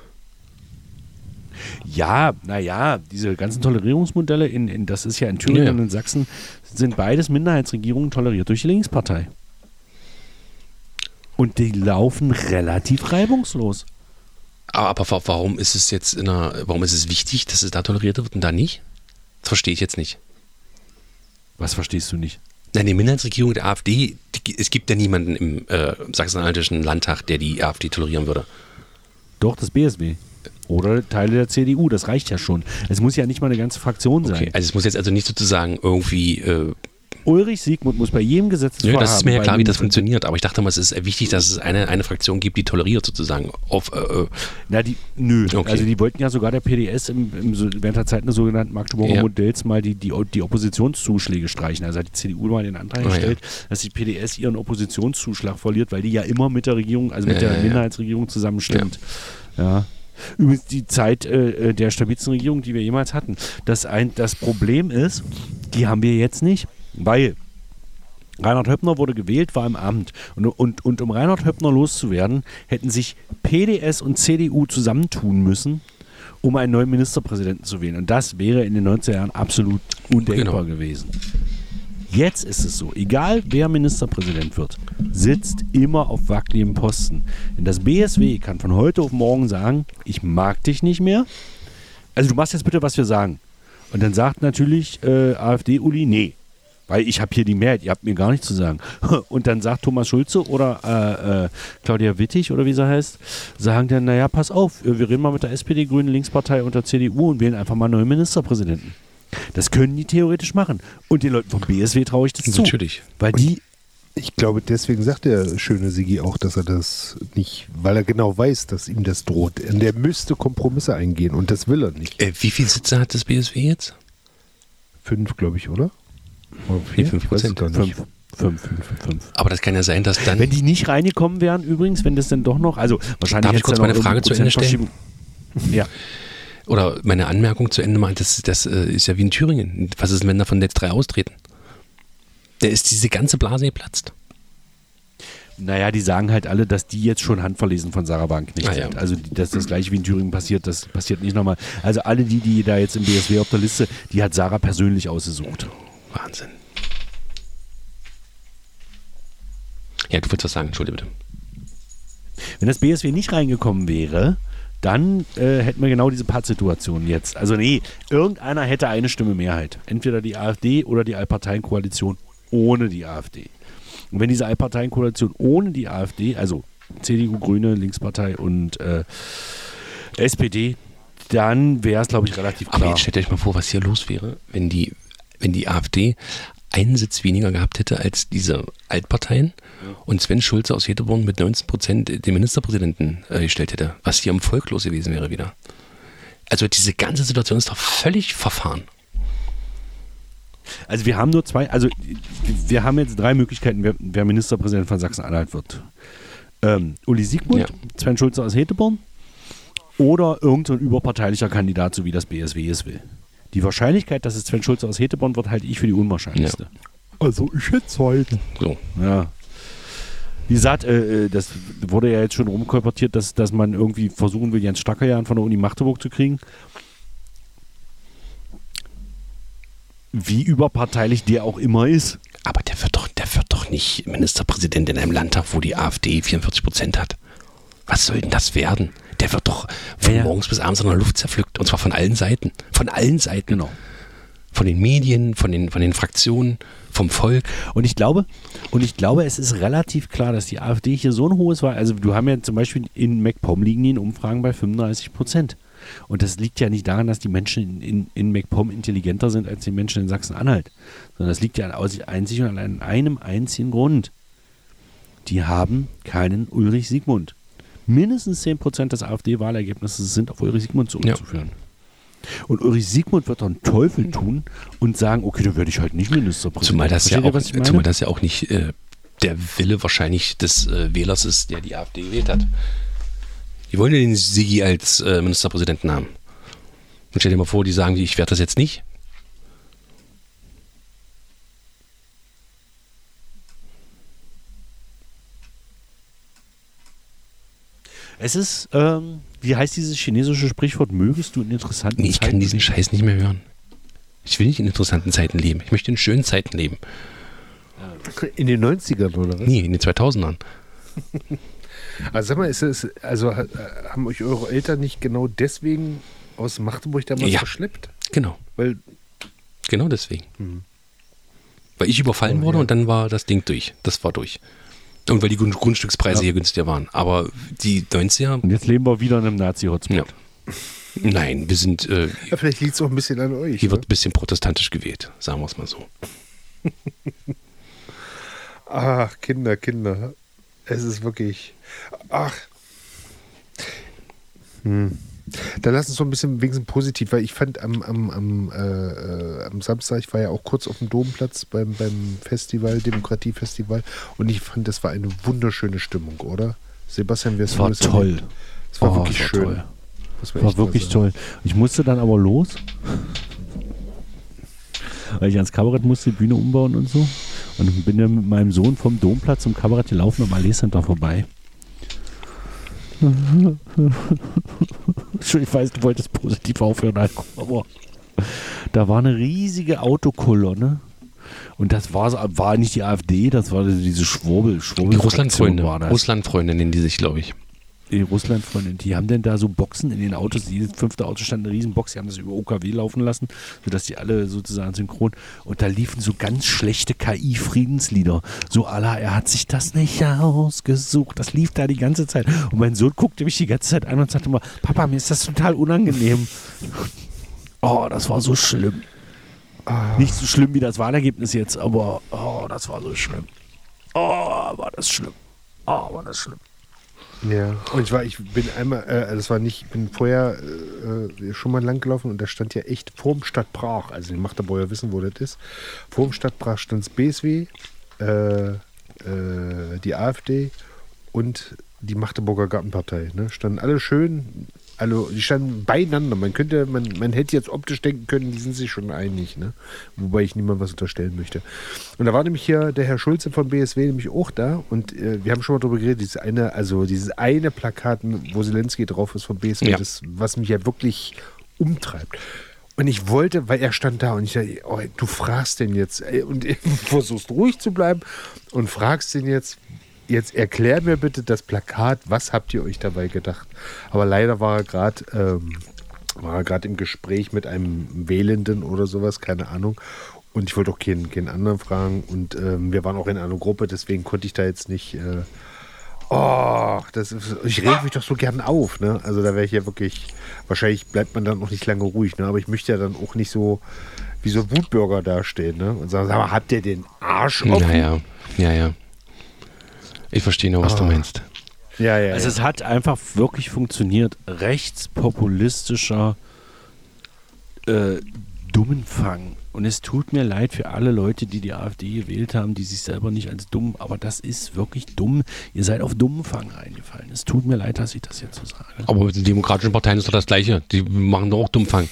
ja, naja, diese ganzen Tolerierungsmodelle, in, in, das ist ja in Thüringen
Ja.
und in Sachsen, sind beides Minderheitsregierungen toleriert durch die Linkspartei. Und die laufen relativ reibungslos.
Aber, aber wa- warum ist es jetzt in einer, warum ist es wichtig, dass es da toleriert wird und da nicht? Das verstehe ich jetzt nicht.
Was verstehst du nicht?
Nein, die Minderheitsregierung der AfD, die, es gibt ja niemanden im äh, sachsen-anhaltischen Landtag, der die AfD tolerieren würde.
Doch, das B S W. Oder Teile der C D U, das reicht ja schon. Es muss ja nicht mal eine ganze Fraktion sein.
Okay, also es muss jetzt also nicht sozusagen irgendwie äh,
Ulrich Sigmund muss bei jedem Gesetzesvorhaben...
Nö, das ist mir ja
bei
klar, wie
dem-
das funktioniert, aber ich dachte mal, es ist wichtig, dass es eine, eine Fraktion gibt, die toleriert sozusagen. Auf, äh, äh,
Na, die, nö.
Okay.
Also die wollten ja sogar der P D S im, im, so- während der Zeit des sogenannten Magdeburger
Ja.
Modells mal die, die, die Oppositionszuschläge streichen. Also hat die C D U mal den Antrag
Ah,
gestellt, dass die P D S ihren Oppositionszuschlag verliert, weil die ja immer mit der Regierung, also mit
Ja,
der
ja, ja.
Minderheitsregierung zusammenstimmt. Ja. Übrigens die Zeit äh, der stabilsten Regierung, die wir jemals hatten. Das, ein, das Problem ist, die haben wir jetzt nicht, weil Reinhard Höppner wurde gewählt, war im Amt. Und, und, und um Reinhard Höppner loszuwerden, hätten sich P D S und C D U zusammentun müssen, um einen neuen Ministerpräsidenten zu wählen. Und das wäre in den neunziger Jahren absolut undenkbar
Genau.
gewesen. Jetzt ist es so, egal wer Ministerpräsident wird, sitzt immer auf wackeligem Posten. Denn das B S W kann von heute auf morgen sagen, ich mag dich nicht mehr. Also du machst jetzt bitte, was wir sagen. Und dann sagt natürlich äh, AfD-Uli, nee. Weil ich habe hier die Mehrheit, ihr habt mir gar nichts zu sagen. Und dann sagt Thomas Schulze oder äh, äh, Claudia Wittig oder wie sie heißt, sagen dann, naja, pass auf, wir reden mal mit der S P D, Grünen, Linkspartei und der C D U und wählen einfach mal einen neuen Ministerpräsidenten. Das können die theoretisch machen. Und den Leuten vom B S W traue ich das zu.
natürlich.
Weil die,
Ich glaube, deswegen sagt der schöne Sigi auch, dass er das nicht, weil er genau weiß, dass ihm das droht. Und der müsste Kompromisse eingehen und das will er nicht.
Äh, wie viele Sitze hat das B S W jetzt?
Fünf, glaube ich, oder? Oder
Nee,
vier?
fünf
Ich weiß es
Prozent.
gar nicht.
fünf, fünf, fünf, fünf, fünf.
Aber das kann ja sein, dass dann.
Wenn die nicht reingekommen wären, übrigens, wenn das dann doch noch, also wahrscheinlich
Darf ich
hätt's
kurz
dann
meine
noch
Frage
irgendeine
zu Ende stellen?
Prozentverschiebung- Ja.
Oder meine Anmerkung zu Ende machen, das, das äh, ist ja wie in Thüringen. Was ist denn, wenn davon jetzt drei austreten? Da ist diese ganze Blase geplatzt.
Naja, die sagen halt alle, dass die jetzt schon handverlesen von Sarah Wagenknecht
Ah, ja.
sind. Also, die- dass das gleiche wie in Thüringen passiert, das passiert nicht nochmal. Also, alle die, die da jetzt im B S W auf der Liste, die hat Sarah persönlich ausgesucht.
Wahnsinn. Ja, du wolltest was sagen, Entschuldige bitte.
Wenn das B S W nicht reingekommen wäre, dann äh, hätten wir genau diese Pattsituation jetzt. Also, nee, irgendeiner hätte eine Stimme Mehrheit. Entweder die AfD oder die Allparteienkoalition ohne die AfD. Und wenn diese Allparteienkoalition ohne die AfD, also C D U, Grüne, Linkspartei und äh, S P D, dann wäre es, glaube ich, relativ
Aber
klar.
jetzt stellt euch mal vor, was hier los wäre, wenn die, wenn die AfD einen Sitz weniger gehabt hätte als diese Altparteien und Sven Schulze aus Hedeborn mit neunzehn Prozent den Ministerpräsidenten äh, gestellt hätte, was hier im Volk los gewesen wäre wieder. Also diese ganze Situation ist doch völlig verfahren.
Also wir haben nur zwei, also wir haben jetzt drei Möglichkeiten, wer, wer Ministerpräsident von Sachsen-Anhalt wird. Ähm, Uli Sigmund,
Ja.
Sven Schulze aus Hedeborn oder irgendein überparteilicher Kandidat, so wie das B S W es will. Die Wahrscheinlichkeit, dass es Sven Schulze aus Hedeborn wird, halte ich für die unwahrscheinlichste.
Also ich hätte heute.
So.
Ja. Wie gesagt, äh, äh, das wurde ja jetzt schon rumkolportiert, dass, dass man irgendwie versuchen will, Jens Stackerjan von der Uni Magdeburg zu kriegen. Wie überparteilich der auch immer ist.
Aber der wird doch, der wird doch nicht Ministerpräsident in einem Landtag, wo die AfD vierundvierzig Prozent hat. Was soll denn das werden? Der wird doch von
Ja, ja.
morgens bis abends in der Luft zerpflückt. Und zwar von allen Seiten. Von allen Seiten.
Genau.
Von den Medien, von den, von den Fraktionen, vom Volk.
Und ich glaube, und ich glaube, es ist relativ klar, dass die AfD hier so ein hohes war. Also du haben ja zum Beispiel in MacPom liegen die in Umfragen bei fünfunddreißig Prozent. Und das liegt ja nicht daran, dass die Menschen in, in, in MacPom intelligenter sind als die Menschen in Sachsen-Anhalt, sondern das liegt ja aus einzig und allein an einem einzigen Grund. Die haben keinen Ulrich Siegmund. Mindestens zehn Prozent des AfD-Wahlergebnisses sind auf Ulrich Siegmund zurückzuführen. Ja. Und Ulrich Siegmund wird doch einen Teufel tun und sagen, okay, dann werde ich halt nicht Ministerpräsident.
Zumal das, ja
ihr,
auch, zumal das ja auch nicht äh, der Wille wahrscheinlich des äh, Wählers ist, der die AfD gewählt hat. Die wollen ja den Sigi als äh, Ministerpräsidenten haben. Und stell dir mal vor, die sagen, ich werde das jetzt nicht.
Es ist, ähm, wie heißt dieses chinesische Sprichwort, mögest du in interessanten
nee, ich
Zeiten
kann diesen
leben?
Scheiß nicht mehr hören. Ich will nicht in interessanten Zeiten leben. Ich möchte in schönen Zeiten leben.
In den neunzigern, oder was?
Nee, in den zweitausendern.
Also sag mal, ist es, also haben euch eure Eltern nicht genau deswegen aus Magdeburg damals
ja.
verschleppt?
Genau.
Weil,
genau deswegen.
Mhm.
Weil ich überfallen
Oh,
wurde
ja.
und dann war das Ding durch. Das war durch. Und weil die Grund- Grundstückspreise
Ja.
hier günstiger waren. Aber die neunziger,
Und jetzt leben wir wieder in einem Nazi-Hotspot.
ja. Nein, wir sind, äh,
ja, vielleicht liegt es auch ein bisschen an euch.
hier
ne?
wird ein bisschen protestantisch gewählt, sagen wir es mal so.
Ach, Kinder, Kinder. Es ist wirklich. Ach. Hm. Dann lass uns so ein bisschen wenigstens positiv, weil ich fand am, am, am, äh, äh, am Samstag, ich war ja auch kurz auf dem Domplatz beim, beim Festival, Demokratiefestival, und ich fand, das war eine wunderschöne Stimmung, oder? Sebastian, wir
Es war toll.
Es war
Oh,
wirklich
es war
schön.
toll.
Das
War
echt mal
wirklich
sagen.
toll. Ich musste dann aber los, weil ich ans Kabarett musste, die Bühne umbauen und so. Und bin dann mit meinem Sohn vom Domplatz zum Kabarett gelaufen am Allee-Center vorbei. Ich weiß, du wolltest positiv aufhören, aber da war eine riesige Autokolonne. Und das war, war nicht die AfD, das war diese Schwurbel. Schwurbel
Die Russlandfreunde.
war das.
Russlandfreunde nennen die sich, glaube ich.
Die Russlandfreunde, die haben denn da so Boxen in den Autos, jedes fünfte Auto stand eine Riesenbox, die haben das über O K W laufen lassen, sodass die alle sozusagen synchron, und da liefen so ganz schlechte K I-Friedenslieder, so à la, er hat sich das nicht ausgesucht, das lief da die ganze Zeit, und mein Sohn guckte mich die ganze Zeit an und sagte immer, Papa, mir ist das total unangenehm. Oh, das war so schlimm. Nicht so schlimm wie das Wahlergebnis jetzt, aber oh, das war so schlimm. Oh, war das schlimm. Oh, war das schlimm.
Ja, und ich war, ich bin einmal, äh, das war nicht, ich bin vorher äh, schon mal lang gelaufen und da stand ja echt vorm Stadtbrach, also die Magdeburger wissen, wo das ist. Vorm Stadtbrach stand das B S W, äh, äh, die AfD und die Magdeburger Gartenpartei. Ne? Standen alle schön, alle, die standen beieinander. Man könnte, man, man hätte jetzt optisch denken können, die sind sich schon einig, ne? Wobei ich niemandem was unterstellen möchte. Und da war nämlich hier der Herr Schulze von B S W nämlich auch da und äh, wir haben schon mal darüber geredet, dieses eine, also dieses eine Plakat, wo Zelensky drauf ist von B S W,
Ja.
das, was mich ja wirklich umtreibt. Und ich wollte, weil er stand da und ich dachte, oh, du fragst den jetzt ey, und versuchst ruhig zu bleiben und fragst den jetzt, jetzt erklär mir bitte das Plakat, was habt ihr euch dabei gedacht? Aber leider war er gerade ähm, war er gerade im Gespräch mit einem Wählenden oder sowas, keine Ahnung. Und ich wollte auch keinen, keinen anderen fragen. Und ähm, wir waren auch in einer Gruppe, deswegen konnte ich da jetzt nicht. Äh, oh, das ist, ich reg mich doch so gern auf. Ne? Also da wäre ich ja wirklich. Wahrscheinlich bleibt man dann noch nicht lange ruhig. Ne? Aber ich möchte ja dann auch nicht so wie so ein Wutbürger dastehen. Ne? Und sagen, sag mal, habt ihr den Arsch offen?
Naja, ja, ja. Ich verstehe nur, was
Ah.
du meinst.
Ja, ja.
Also
ja.
es hat einfach wirklich funktioniert. Rechtspopulistischer äh, Dummenfang. Und es tut mir leid für alle Leute, die die AfD gewählt haben, die sich selber nicht als dumm, aber das ist wirklich dumm. Ihr seid auf Dummenfang reingefallen. Es tut mir leid, dass ich das jetzt so sage.
Aber mit den demokratischen Parteien ist doch das Gleiche. Die machen doch auch Dummfang.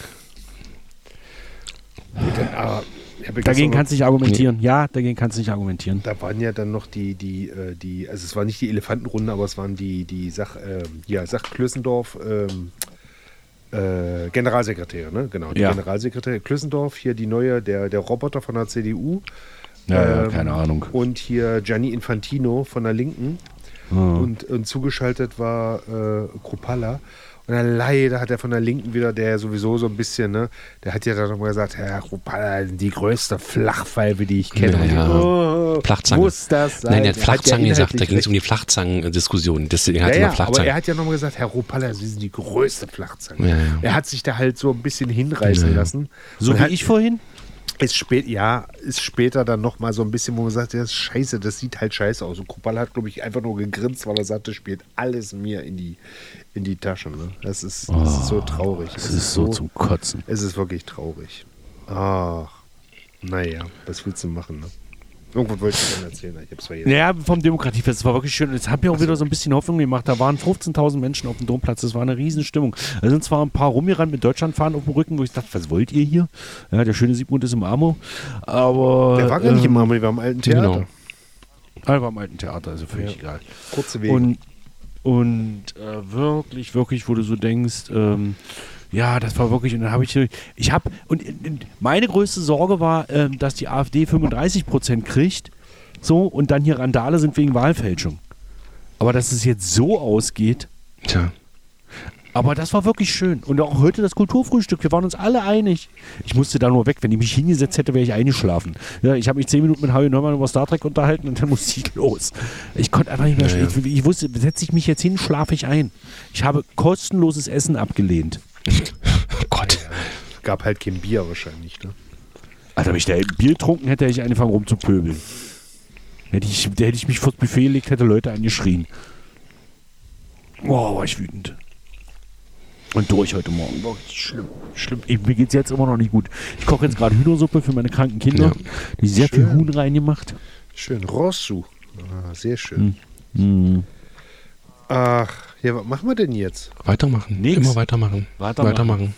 Ah, ich hab ja
Dagegen
gestern
kannst du nicht argumentieren. Ja, dagegen kannst du nicht argumentieren.
Da waren ja dann noch die, die, äh, die, also es war nicht die Elefantenrunde, aber es waren die, die Sach, ähm, ja, Sach-Klössendorf, ähm, äh, Generalsekretär, ne? Genau, die
Ja.
Generalsekretär Klössendorf, hier die neue, der, der Roboter von der C D U.
Ja, ja,
ähm,
keine Ahnung.
Und hier Gianni Infantino von der Linken.
Mhm.
Und, und zugeschaltet war äh, Kruppalla. Und dann leider hat er von der Linken wieder, der sowieso so ein bisschen, ne, der hat ja dann nochmal gesagt, Herr Rupala, die größte Flachpfeife, die ich kenne.
Ja, ja.
Oh,
Flachzange.
Muss das sein?
Nein, er hat
Er
Flachzangen
ja
gesagt, da ging es
recht.
um die Flachzangen-Diskussion. Deswegen hat
Ja,
er
ja,
noch
aber
Flachzangen.
er hat ja nochmal gesagt, Herr Rupala, Sie sind die größte Flachzange.
Ja, ja.
Er hat sich da halt so ein bisschen hinreißen
Ja, ja.
lassen.
So
Und
wie
hat,
ich vorhin?
Ist spät, ja, ist später dann nochmal so ein bisschen, wo man sagt, das ist scheiße, das sieht halt scheiße aus. Und Kupal hat, glaube ich, einfach nur gegrinst, weil er sagte, spielt alles mir in die, in die Tasche. Ne? Das, ist, das ist so traurig.
Das ist so zum Kotzen.
Es ist wirklich traurig. Ach, naja, was willst du machen, ne? Irgendwas wollte ich dann erzählen, ich hab's vergessen.
Ja, vom Demokratiefest, das war wirklich schön. Es hat mir auch wieder so ein bisschen Hoffnung gemacht. Da waren fünfzehntausend Menschen auf dem Domplatz, das war eine Riesenstimmung. Da sind zwar ein paar rumgerannt mit Deutschlandfahnen auf dem Rücken, wo ich dachte, was wollt ihr hier? Ja, der schöne Siegmund ist im Amo. Aber.
Der war gar nicht im Rahmen, der war im alten Theater.
Genau.
Er war im alten Theater, also völlig
Ja.
egal.
Kurze Wege.
Und, und äh, wirklich, wirklich, wo du so denkst, ähm, ja, das war wirklich, und dann habe ich, ich habe, und, und meine größte Sorge war, ähm, dass die AfD fünfunddreißig Prozent kriegt, so, und dann hier Randale sind wegen Wahlfälschung. Aber dass es jetzt so ausgeht,
Tja.
aber das war wirklich schön. Und auch heute das Kulturfrühstück, wir waren uns alle einig. Ich musste da nur weg, wenn ich mich hingesetzt hätte, wäre ich eingeschlafen. Ja, ich habe mich zehn Minuten mit Harry Neumann über Star Trek unterhalten und dann musste ich los. Ich konnte einfach nicht mehr
Ja, ja.
schlafen. Ich, ich wusste, setze ich mich jetzt hin, schlafe ich ein. Ich habe kostenloses Essen abgelehnt.
Oh Gott.
Gab halt kein Bier wahrscheinlich, ne?
Alter, wenn ich da Bier getrunken hätte, hätte ich angefangen rumzupöbeln. Hätte ich, da hätte ich mich vors Buffet gelegt, hätte Leute angeschrien. Boah, war ich wütend. Und durch heute Morgen. Wirklich schlimm. Schlimm. Ich, mir geht es jetzt immer noch nicht gut. Ich koche jetzt gerade Hühnersuppe für meine kranken Kinder.
Ja.
Die sehr
Schön.
viel Huhn reingemacht.
Schön. Rossu. Ah, sehr schön.
Mhm.
Ach, ja, was machen wir denn jetzt?
Weitermachen.
Nix.
Immer weitermachen.
Weitermachen.
Weitermachen.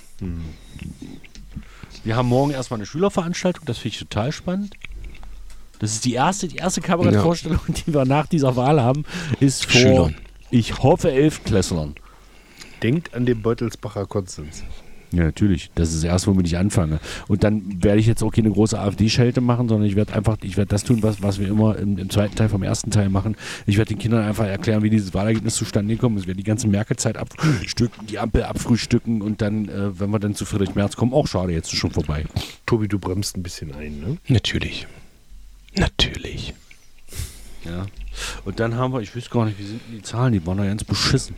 Wir haben morgen erstmal eine Schülerveranstaltung. Das finde ich total spannend. Das ist die erste, die erste Kabarettvorstellung, die wir nach dieser Wahl haben, ist vor,
Schülern.
ich hoffe, Elftklässlern.
Denkt an den Beutelsbacher Konsens.
Ja, natürlich. Das ist das Erste, womit ich anfange. Und dann werde ich jetzt auch keine große AfD-Schelte machen, sondern ich werde einfach, ich werde das tun, was, was wir immer im, im zweiten Teil vom ersten Teil machen. Ich werde den Kindern einfach erklären, wie dieses Wahlergebnis zustande gekommen ist. Ich werde die ganze Merkel-Zeit abfrühstücken, die Ampel abfrühstücken und dann, äh, wenn wir dann zu Friedrich Merz kommen, auch schade, jetzt ist schon vorbei.
Tobi, du bremst ein bisschen ein, ne?
Natürlich. Natürlich.
Ja. Und dann haben wir, ich weiß gar nicht, wie sind denn die Zahlen? Die waren da ganz beschissen.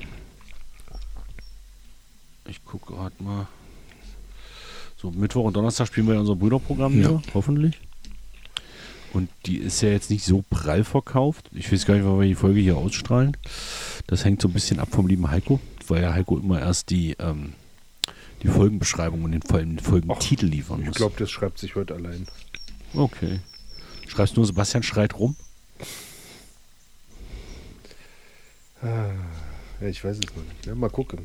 Ich gucke gerade mal. So, Mittwoch und Donnerstag spielen wir ja unser Brüderprogramm
Ja.
wieder, hoffentlich. Und die ist ja jetzt nicht so prall verkauft. Ich weiß gar nicht, wann wir die Folge hier ausstrahlen. Das hängt so ein bisschen ab vom lieben Heiko, weil ja Heiko immer erst die, ähm, die Folgenbeschreibung und den Folgen- Folgentitel liefern
Ich
muss.
glaube, das schreibt sich heute allein.
Okay. Schreibst du nur Sebastian schreit rum?
Ah, ja, ich weiß es noch nicht. Ne? Mal gucken.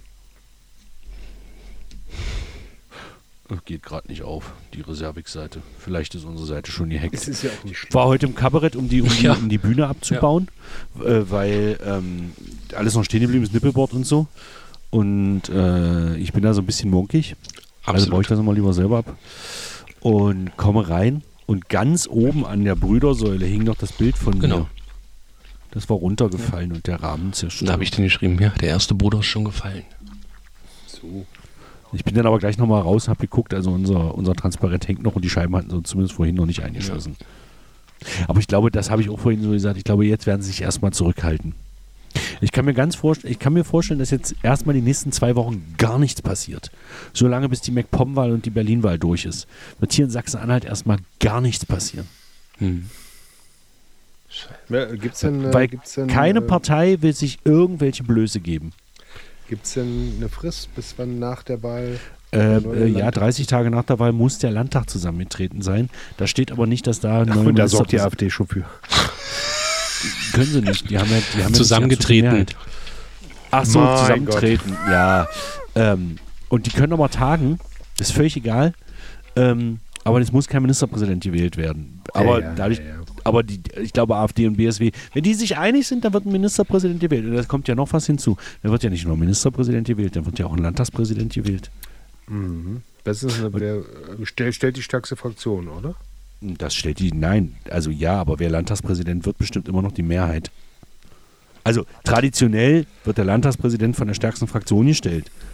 Das geht gerade nicht auf, die Reservix-Seite. Vielleicht ist unsere Seite schon gehackt.
Es ist ja auch nicht schlimm.
War heute im Kabarett, um die, um die,
Ja.
um die Bühne abzubauen, äh, weil ähm, alles noch stehen geblieben ist, Nippelboard und so. Und äh, ich bin da so ein bisschen munkig. Also baue ich das immer lieber selber ab. Und komme rein und ganz oben an der Brüdersäule hing noch das Bild von
Genau.
mir. Das war runtergefallen und der Rahmen zerstört.
Da habe ich den geschrieben, ja, der erste Bruder ist schon gefallen.
So.
Ich bin dann aber gleich nochmal raus und habe geguckt, also unser, unser Transparent hängt noch und die Scheiben hatten so zumindest vorhin noch nicht eingeschossen. Aber ich glaube, das habe ich auch vorhin so gesagt, ich glaube, jetzt werden sie sich erstmal zurückhalten. Ich kann mir ganz vorstellen, ich kann mir vorstellen, dass jetzt erstmal die nächsten zwei Wochen gar nichts passiert. Solange bis die MacPom-Wahl und die Berlin-Wahl durch ist, wird hier in Sachsen-Anhalt erstmal gar nichts passieren.
Hm.
Ja, gibt's denn, äh,
Weil
gibt's denn,
keine
äh,
Partei will sich irgendwelche Blöße geben.
Gibt es denn eine Frist, bis wann nach der Wahl?
Äh,
der neue
äh, ja,
Landtag-
dreißig Tage nach der Wahl muss der Landtag zusammengetreten sein. Da steht aber nicht, dass da ein
Ach,
neuer
und da sorgt die
Ministerpräsident-
AfD schon für.
Können sie nicht. Die haben ja, die haben ja
Zusammengetreten.
nicht die absolute Mehrheit. Ach so,
Mein
zusammentreten. Ja. Ähm, und die können aber tagen. Das ist völlig egal. Ähm, aber es muss kein Ministerpräsident gewählt werden. Aber
ja,
dadurch,
ja, ja.
aber die, ich glaube AfD und B S W, wenn die sich einig sind, dann wird ein Ministerpräsident gewählt. Und da kommt ja noch was hinzu. Da wird ja nicht nur ein Ministerpräsident gewählt, dann wird ja auch ein Landtagspräsident gewählt.
Mhm. Das ist eine, wer, stellt, stellt die stärkste Fraktion, oder?
Das stellt die, nein, also ja, aber wer Landtagspräsident wird, bestimmt immer noch die Mehrheit. Also traditionell wird der Landtagspräsident von der stärksten Fraktion gestellt.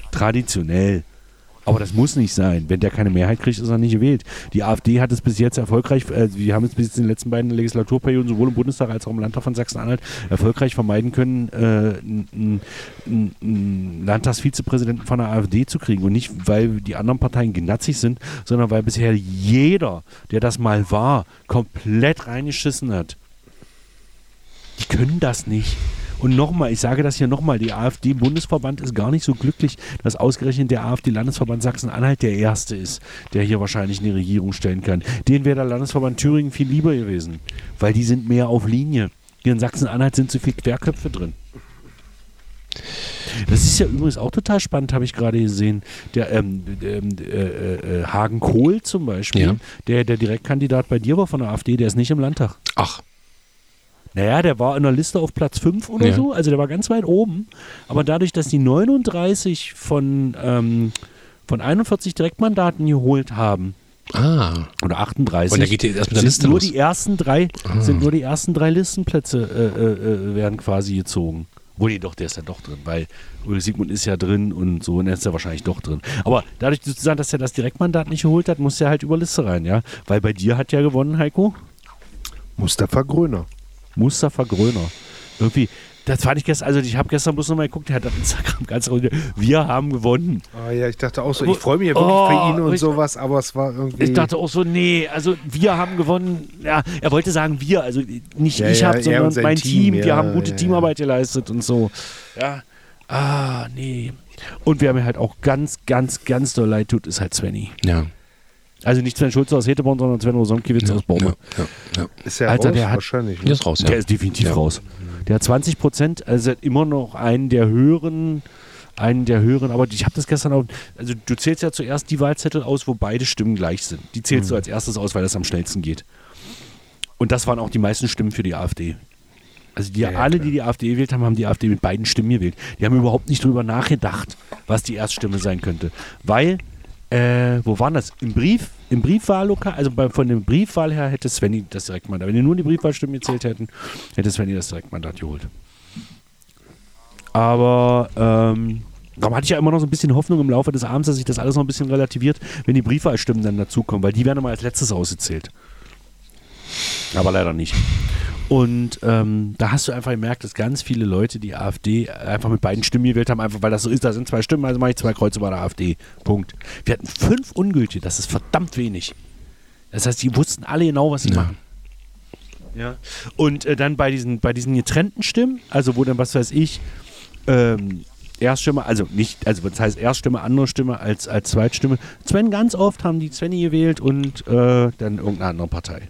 Traditionell. Aber das muss nicht sein. Wenn der keine Mehrheit kriegt, ist er nicht gewählt. Die AfD hat es bis jetzt erfolgreich, äh, wir haben es bis jetzt in den letzten beiden Legislaturperioden sowohl im Bundestag als auch im Landtag von Sachsen-Anhalt erfolgreich vermeiden können, äh, einen, einen Landtagsvizepräsidenten von der AfD zu kriegen. Und nicht, weil die anderen Parteien genatzig sind, sondern weil bisher jeder, der das mal war, komplett reingeschissen hat. Die können das nicht. Und nochmal, ich sage das hier nochmal, die AfD-Bundesverband ist gar nicht so glücklich, dass ausgerechnet der AfD-Landesverband Sachsen-Anhalt der Erste ist, der hier wahrscheinlich eine Regierung stellen kann. Denen wäre der Landesverband Thüringen viel lieber gewesen, weil die sind mehr auf Linie. Hier in Sachsen-Anhalt sind so viele Querköpfe drin. Das ist ja übrigens auch total spannend, habe ich gerade gesehen. Der ähm, ähm, äh, äh, Hagen Kohl zum Beispiel, ja. der, der Direktkandidat bei dir war von der AfD, der ist nicht im Landtag.
Ach.
Naja, der war in der Liste auf Platz fünf oder ja. so, also der war ganz weit oben. Aber dadurch, dass die neununddreißig von, ähm, von einundvierzig Direktmandaten geholt haben,
ah.
oder achtunddreißig,
und da geht erst mit der
sind,
Liste
nur
los.
Die ersten drei,
ah.
sind nur die ersten drei Listenplätze äh, äh, werden quasi gezogen. Wohl doch, der ist ja doch drin, weil Ulrich Siegmund ist ja drin und so, und er ist ja wahrscheinlich doch drin. Aber dadurch sozusagen, dass er das Direktmandat nicht geholt hat, muss er halt über Liste rein, ja. Weil bei dir hat ja gewonnen, Heiko?
Mustafa Gröner.
Mustafa Gröner. Irgendwie, das fand ich gestern, also ich habe gestern bloß noch mal geguckt, der hat auf Instagram ganz runter, wir haben gewonnen.
Ah ja, ich dachte auch so, ich freue mich ja wirklich
oh,
für ihn und
ich,
sowas, aber es war irgendwie...
Ich dachte auch so, nee, also wir haben gewonnen, ja, er wollte sagen wir, also nicht
ja,
ich
ja,
habe, sondern mein Team,
Team ja,
wir haben gute
ja,
Teamarbeit geleistet und so. Ja, ah, nee. Und wer mir halt auch ganz, ganz, ganz doll leid tut, ist halt Svenny.
Ja.
Also nicht Sven Schulze aus Heteborn, sondern Sven Rosonkiewicz
ja,
aus Borne.
Ja, ja, ja.
Ist ja
Alter,
raus,
der hat,
wahrscheinlich. Ne?
Der ist raus, ja.
Der ist definitiv
ja.
raus. Der hat zwanzig Prozent, also immer noch einen der höheren, einen der höheren, aber ich habe das gestern auch, also du zählst ja zuerst die Wahlzettel aus, wo beide Stimmen gleich sind. Die zählst mhm. du als erstes aus, weil das am schnellsten geht. Und das waren auch die meisten Stimmen für die AfD. Also die, ja, ja, alle, klar. die die AfD gewählt haben, haben die AfD mit beiden Stimmen gewählt. Die haben überhaupt nicht drüber nachgedacht, was die Erststimme sein könnte. Weil Äh, wo waren das? Im Brief, im Briefwahllokal, also bei, von dem Briefwahl her hätte Svenny das Direktmandat. Wenn die nur die Briefwahlstimmen gezählt hätten, hätte Svenny das Direktmandat geholt. Aber ähm, darum hatte ich ja immer noch so ein bisschen Hoffnung im Laufe des Abends, dass sich das alles noch ein bisschen relativiert, wenn die Briefwahlstimmen dann dazukommen, weil die werden immer als letztes ausgezählt. Aber leider nicht. Und ähm, da hast du einfach gemerkt, dass ganz viele Leute die AfD einfach mit beiden Stimmen gewählt haben, einfach weil das so ist, da sind zwei Stimmen, also mache ich zwei Kreuze bei der AfD. Punkt. Wir hatten fünf Ungültige, das ist verdammt wenig. Das heißt, die wussten alle genau, was sie ja. machen. Ja. Und äh, dann bei diesen, bei diesen getrennten Stimmen, also wo dann, was weiß ich, ähm, Erststimme, also nicht, also das heißt Erststimme, andere Stimme als, als Zweitstimme. Sven, ganz oft haben die Svenny gewählt und äh, dann irgendeine andere Partei.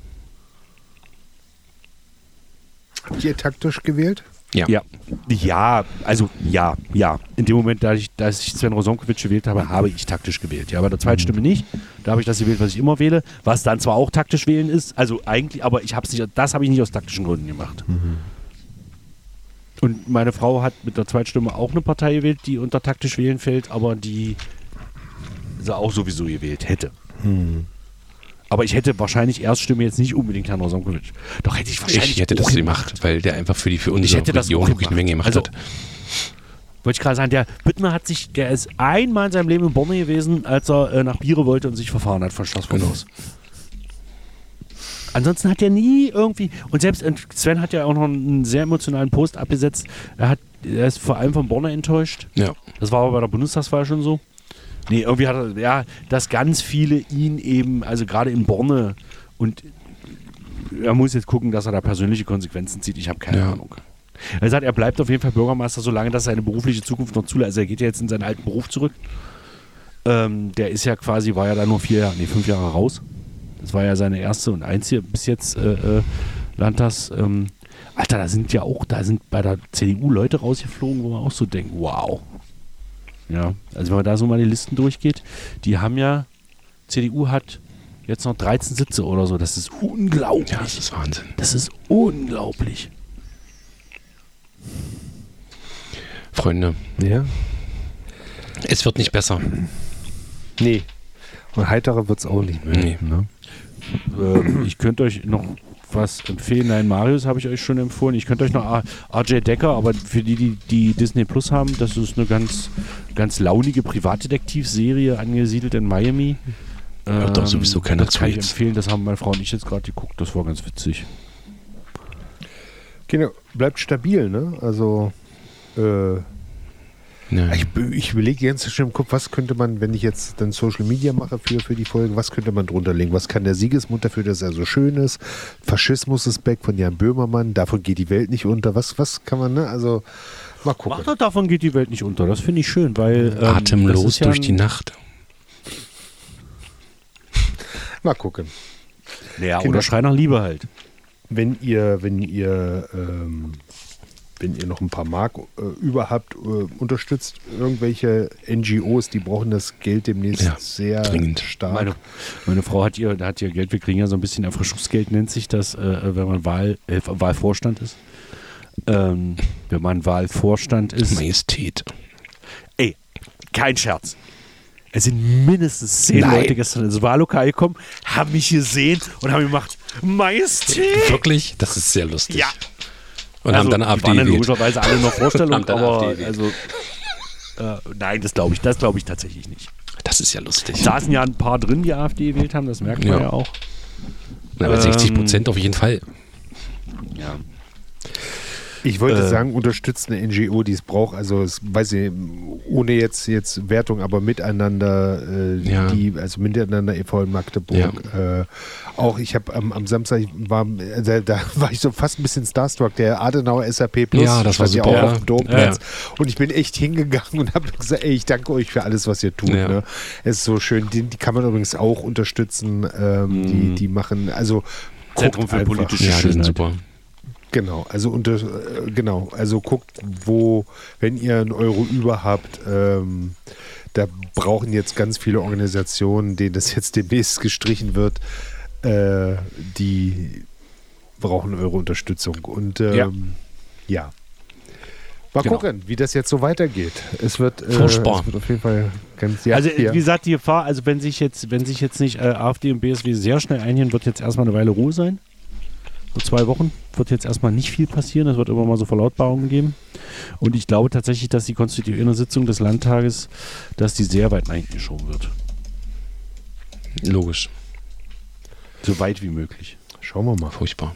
Habt ihr taktisch gewählt?
Ja.
Ja, ja, also ja, ja. In dem Moment, da ich, dass ich Sven Rosonkiewicz gewählt habe, habe ich taktisch gewählt. Ja, bei der zweiten Stimme nicht. Da habe ich das gewählt, was ich immer wähle, was dann zwar auch taktisch wählen ist, also eigentlich, aber ich hab's nicht, das habe ich nicht aus taktischen Gründen gemacht. Mhm. Und meine Frau hat mit der Zweitstimme auch eine Partei gewählt, die unter taktisch wählen fällt, aber die sie auch sowieso gewählt hätte. Mhm. Aber ich hätte wahrscheinlich Erststimme jetzt nicht unbedingt Herrn Rosonkiewicz. Doch hätte ich wahrscheinlich.
Ich hätte das gemacht, weil der einfach für die für unsere Region wirklich eine Menge gemacht
also,
hat.
Wollte ich gerade sagen, der Büttner hat sich, der ist einmal in seinem Leben in Borne gewesen, als er äh, nach Biere wollte und sich verfahren hat von Straßburg aus. Ansonsten hat er nie irgendwie, und selbst Sven hat ja auch noch einen sehr emotionalen Post abgesetzt. Er, hat, er ist vor allem von Borne enttäuscht.
Ja.
Das war aber bei der Bundestagswahl schon so. Nee, irgendwie hat er, ja, dass ganz viele ihn eben, also gerade in Borne, und er muss jetzt gucken, dass er da persönliche Konsequenzen zieht. Ich habe keine ja. Ahnung. Er sagt, er bleibt auf jeden Fall Bürgermeister, solange das seine berufliche Zukunft noch zulässt. Also er geht ja jetzt in seinen alten Beruf zurück. Ähm, der ist ja quasi, war ja da nur vier Jahre, nee, fünf Jahre raus. Das war ja seine erste und einzige bis jetzt äh, äh, Landtags. Ähm, Alter, da sind ja auch, da sind bei der C D U Leute rausgeflogen, wo man auch so denkt, wow. Ja, also wenn man da so mal die Listen durchgeht, die haben ja, C D U hat jetzt noch dreizehn Sitze oder so, das ist unglaublich.
Ja, das ist Wahnsinn.
Das ist unglaublich.
Freunde,
ja.
Es wird nicht besser.
Nee. Und heiterer wird es auch nicht mehr.
Nee.
Ne?
Äh, ich könnte euch noch was empfehlen? Nein, Marius habe ich euch schon empfohlen. Ich könnte euch noch R J Decker, aber für die, die, die Disney Plus haben, das ist eine ganz, ganz launige Privatdetektivserie angesiedelt in Miami.
Hört doch sowieso keiner
das
zu
kann ich
jetzt.
empfehlen, das haben meine Frau und ich jetzt gerade geguckt, das war ganz witzig.
Genau, bleibt stabil, ne? Also, äh,
Ja.
ich, ich überlege ganz schön im Kopf, was könnte man, wenn ich jetzt dann Social Media mache für, für die Folge, was könnte man drunter legen? Was kann der Siegesmund dafür, dass er so schön ist? Faschismus ist back von Jan Böhmermann, davon geht die Welt nicht unter. Was, was kann man, ne? Also, mal gucken.
Macht doch, davon geht die Welt nicht unter, das finde ich schön, weil ähm,
Atemlos
das ist ja
durch
ein-
die Nacht.
Mal gucken.
Ja,
Genau.
oder Schrei nach Liebe halt.
Wenn ihr, wenn ihr, ähm, wenn ihr noch ein paar Mark äh, über habt, äh, unterstützt irgendwelche N G Os, die brauchen das Geld demnächst
Ja,
sehr
dringend.
stark.
Meine, meine Frau hat ihr, hat ihr Geld, wir kriegen ja so ein bisschen Erfrischungsgeld, nennt sich das, äh, wenn man Wahl, äh, Wahlvorstand ist. Ähm, wenn man Wahlvorstand ist.
Majestät.
Ey, kein Scherz. Es sind mindestens zehn
Nein.
Leute gestern ins Wahllokal gekommen, haben mich gesehen und haben gemacht, Majestät!
Wirklich? Das ist sehr lustig.
Ja.
Und
Also,
haben dann
die
AfD
waren dann
gewählt.
logischerweise alle noch Vorstellung,
Haben dann
aber
AfD gewählt.
also, äh, nein, das glaube ich, das glaube ich tatsächlich nicht.
Das ist ja lustig.
Es saßen ja ein paar drin, die AfD gewählt haben, das merkt man ja,
Ja.
auch.
Na, aber
ähm,
sechzig Prozent auf jeden Fall.
Ja.
Ich wollte
Äh.
sagen, unterstützt eine N G O, die es braucht, also es, weiß ich, ohne jetzt, jetzt Wertung, aber miteinander, äh,
Ja.
die, also miteinander e V in Magdeburg. Äh, auch ich habe am, am Samstag, war, da, da war ich so fast ein bisschen starstruck, der Adenauer S A P Plus
Ja, das war
stand
super,
ja auch
ja.
auf dem Domplatz.
Ja.
Und ich bin echt hingegangen und habe gesagt, ey, ich danke euch für alles, was ihr tut.
Ja.
Ne? Es ist so schön, die, die kann man übrigens auch unterstützen, ähm, die, die machen, also
Zentrum
guckt
für
einfach.
politische
Ja, die sind
Schönheit.
super.
Genau, also unter, äh, genau, also guckt, wo, wenn ihr einen Euro über habt, ähm, da brauchen jetzt ganz viele Organisationen, denen das jetzt demnächst gestrichen wird, äh, die brauchen eure Unterstützung. Und ähm,
Ja.
ja. Mal
Genau.
gucken, wie das jetzt so weitergeht. Es wird, äh,
Furchtbar.
es wird auf jeden Fall ganz, ja,
Also
ja.
wie gesagt, die Gefahr, also wenn sich jetzt, wenn sich jetzt nicht äh, AfD und B S W sehr schnell einigen, wird jetzt erstmal eine Weile Ruhe sein. So zwei Wochen wird jetzt erstmal nicht viel passieren. Es wird immer mal so Verlautbarungen geben. Und ich glaube tatsächlich, dass die konstituierende Sitzung des Landtages, dass die sehr weit nach hinten geschoben wird.
Logisch.
So weit wie möglich.
Schauen wir mal.
Furchtbar.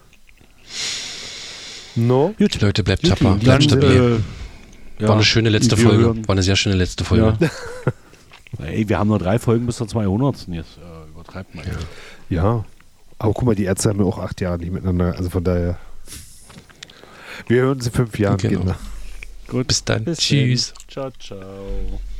No?
Gut.
Leute, bleibt
Gut,
tapfer.
dann,
Bleibt stabil.
Äh, ja,
War eine schöne letzte
wir
Folge.
hören-
War eine sehr schöne letzte Folge.
Ja. Ey, wir haben nur drei Folgen bis zur zweihundertsten. Jetzt äh, übertreibt man.
Ja. Aber guck mal, die Ärzte haben ja auch acht Jahre nicht miteinander, also von daher. Wir hören uns in fünf Jahren,
Genau.
Kinder.
Gut.
Bis dann.
Bis
Tschüss.
dann. Ciao, ciao.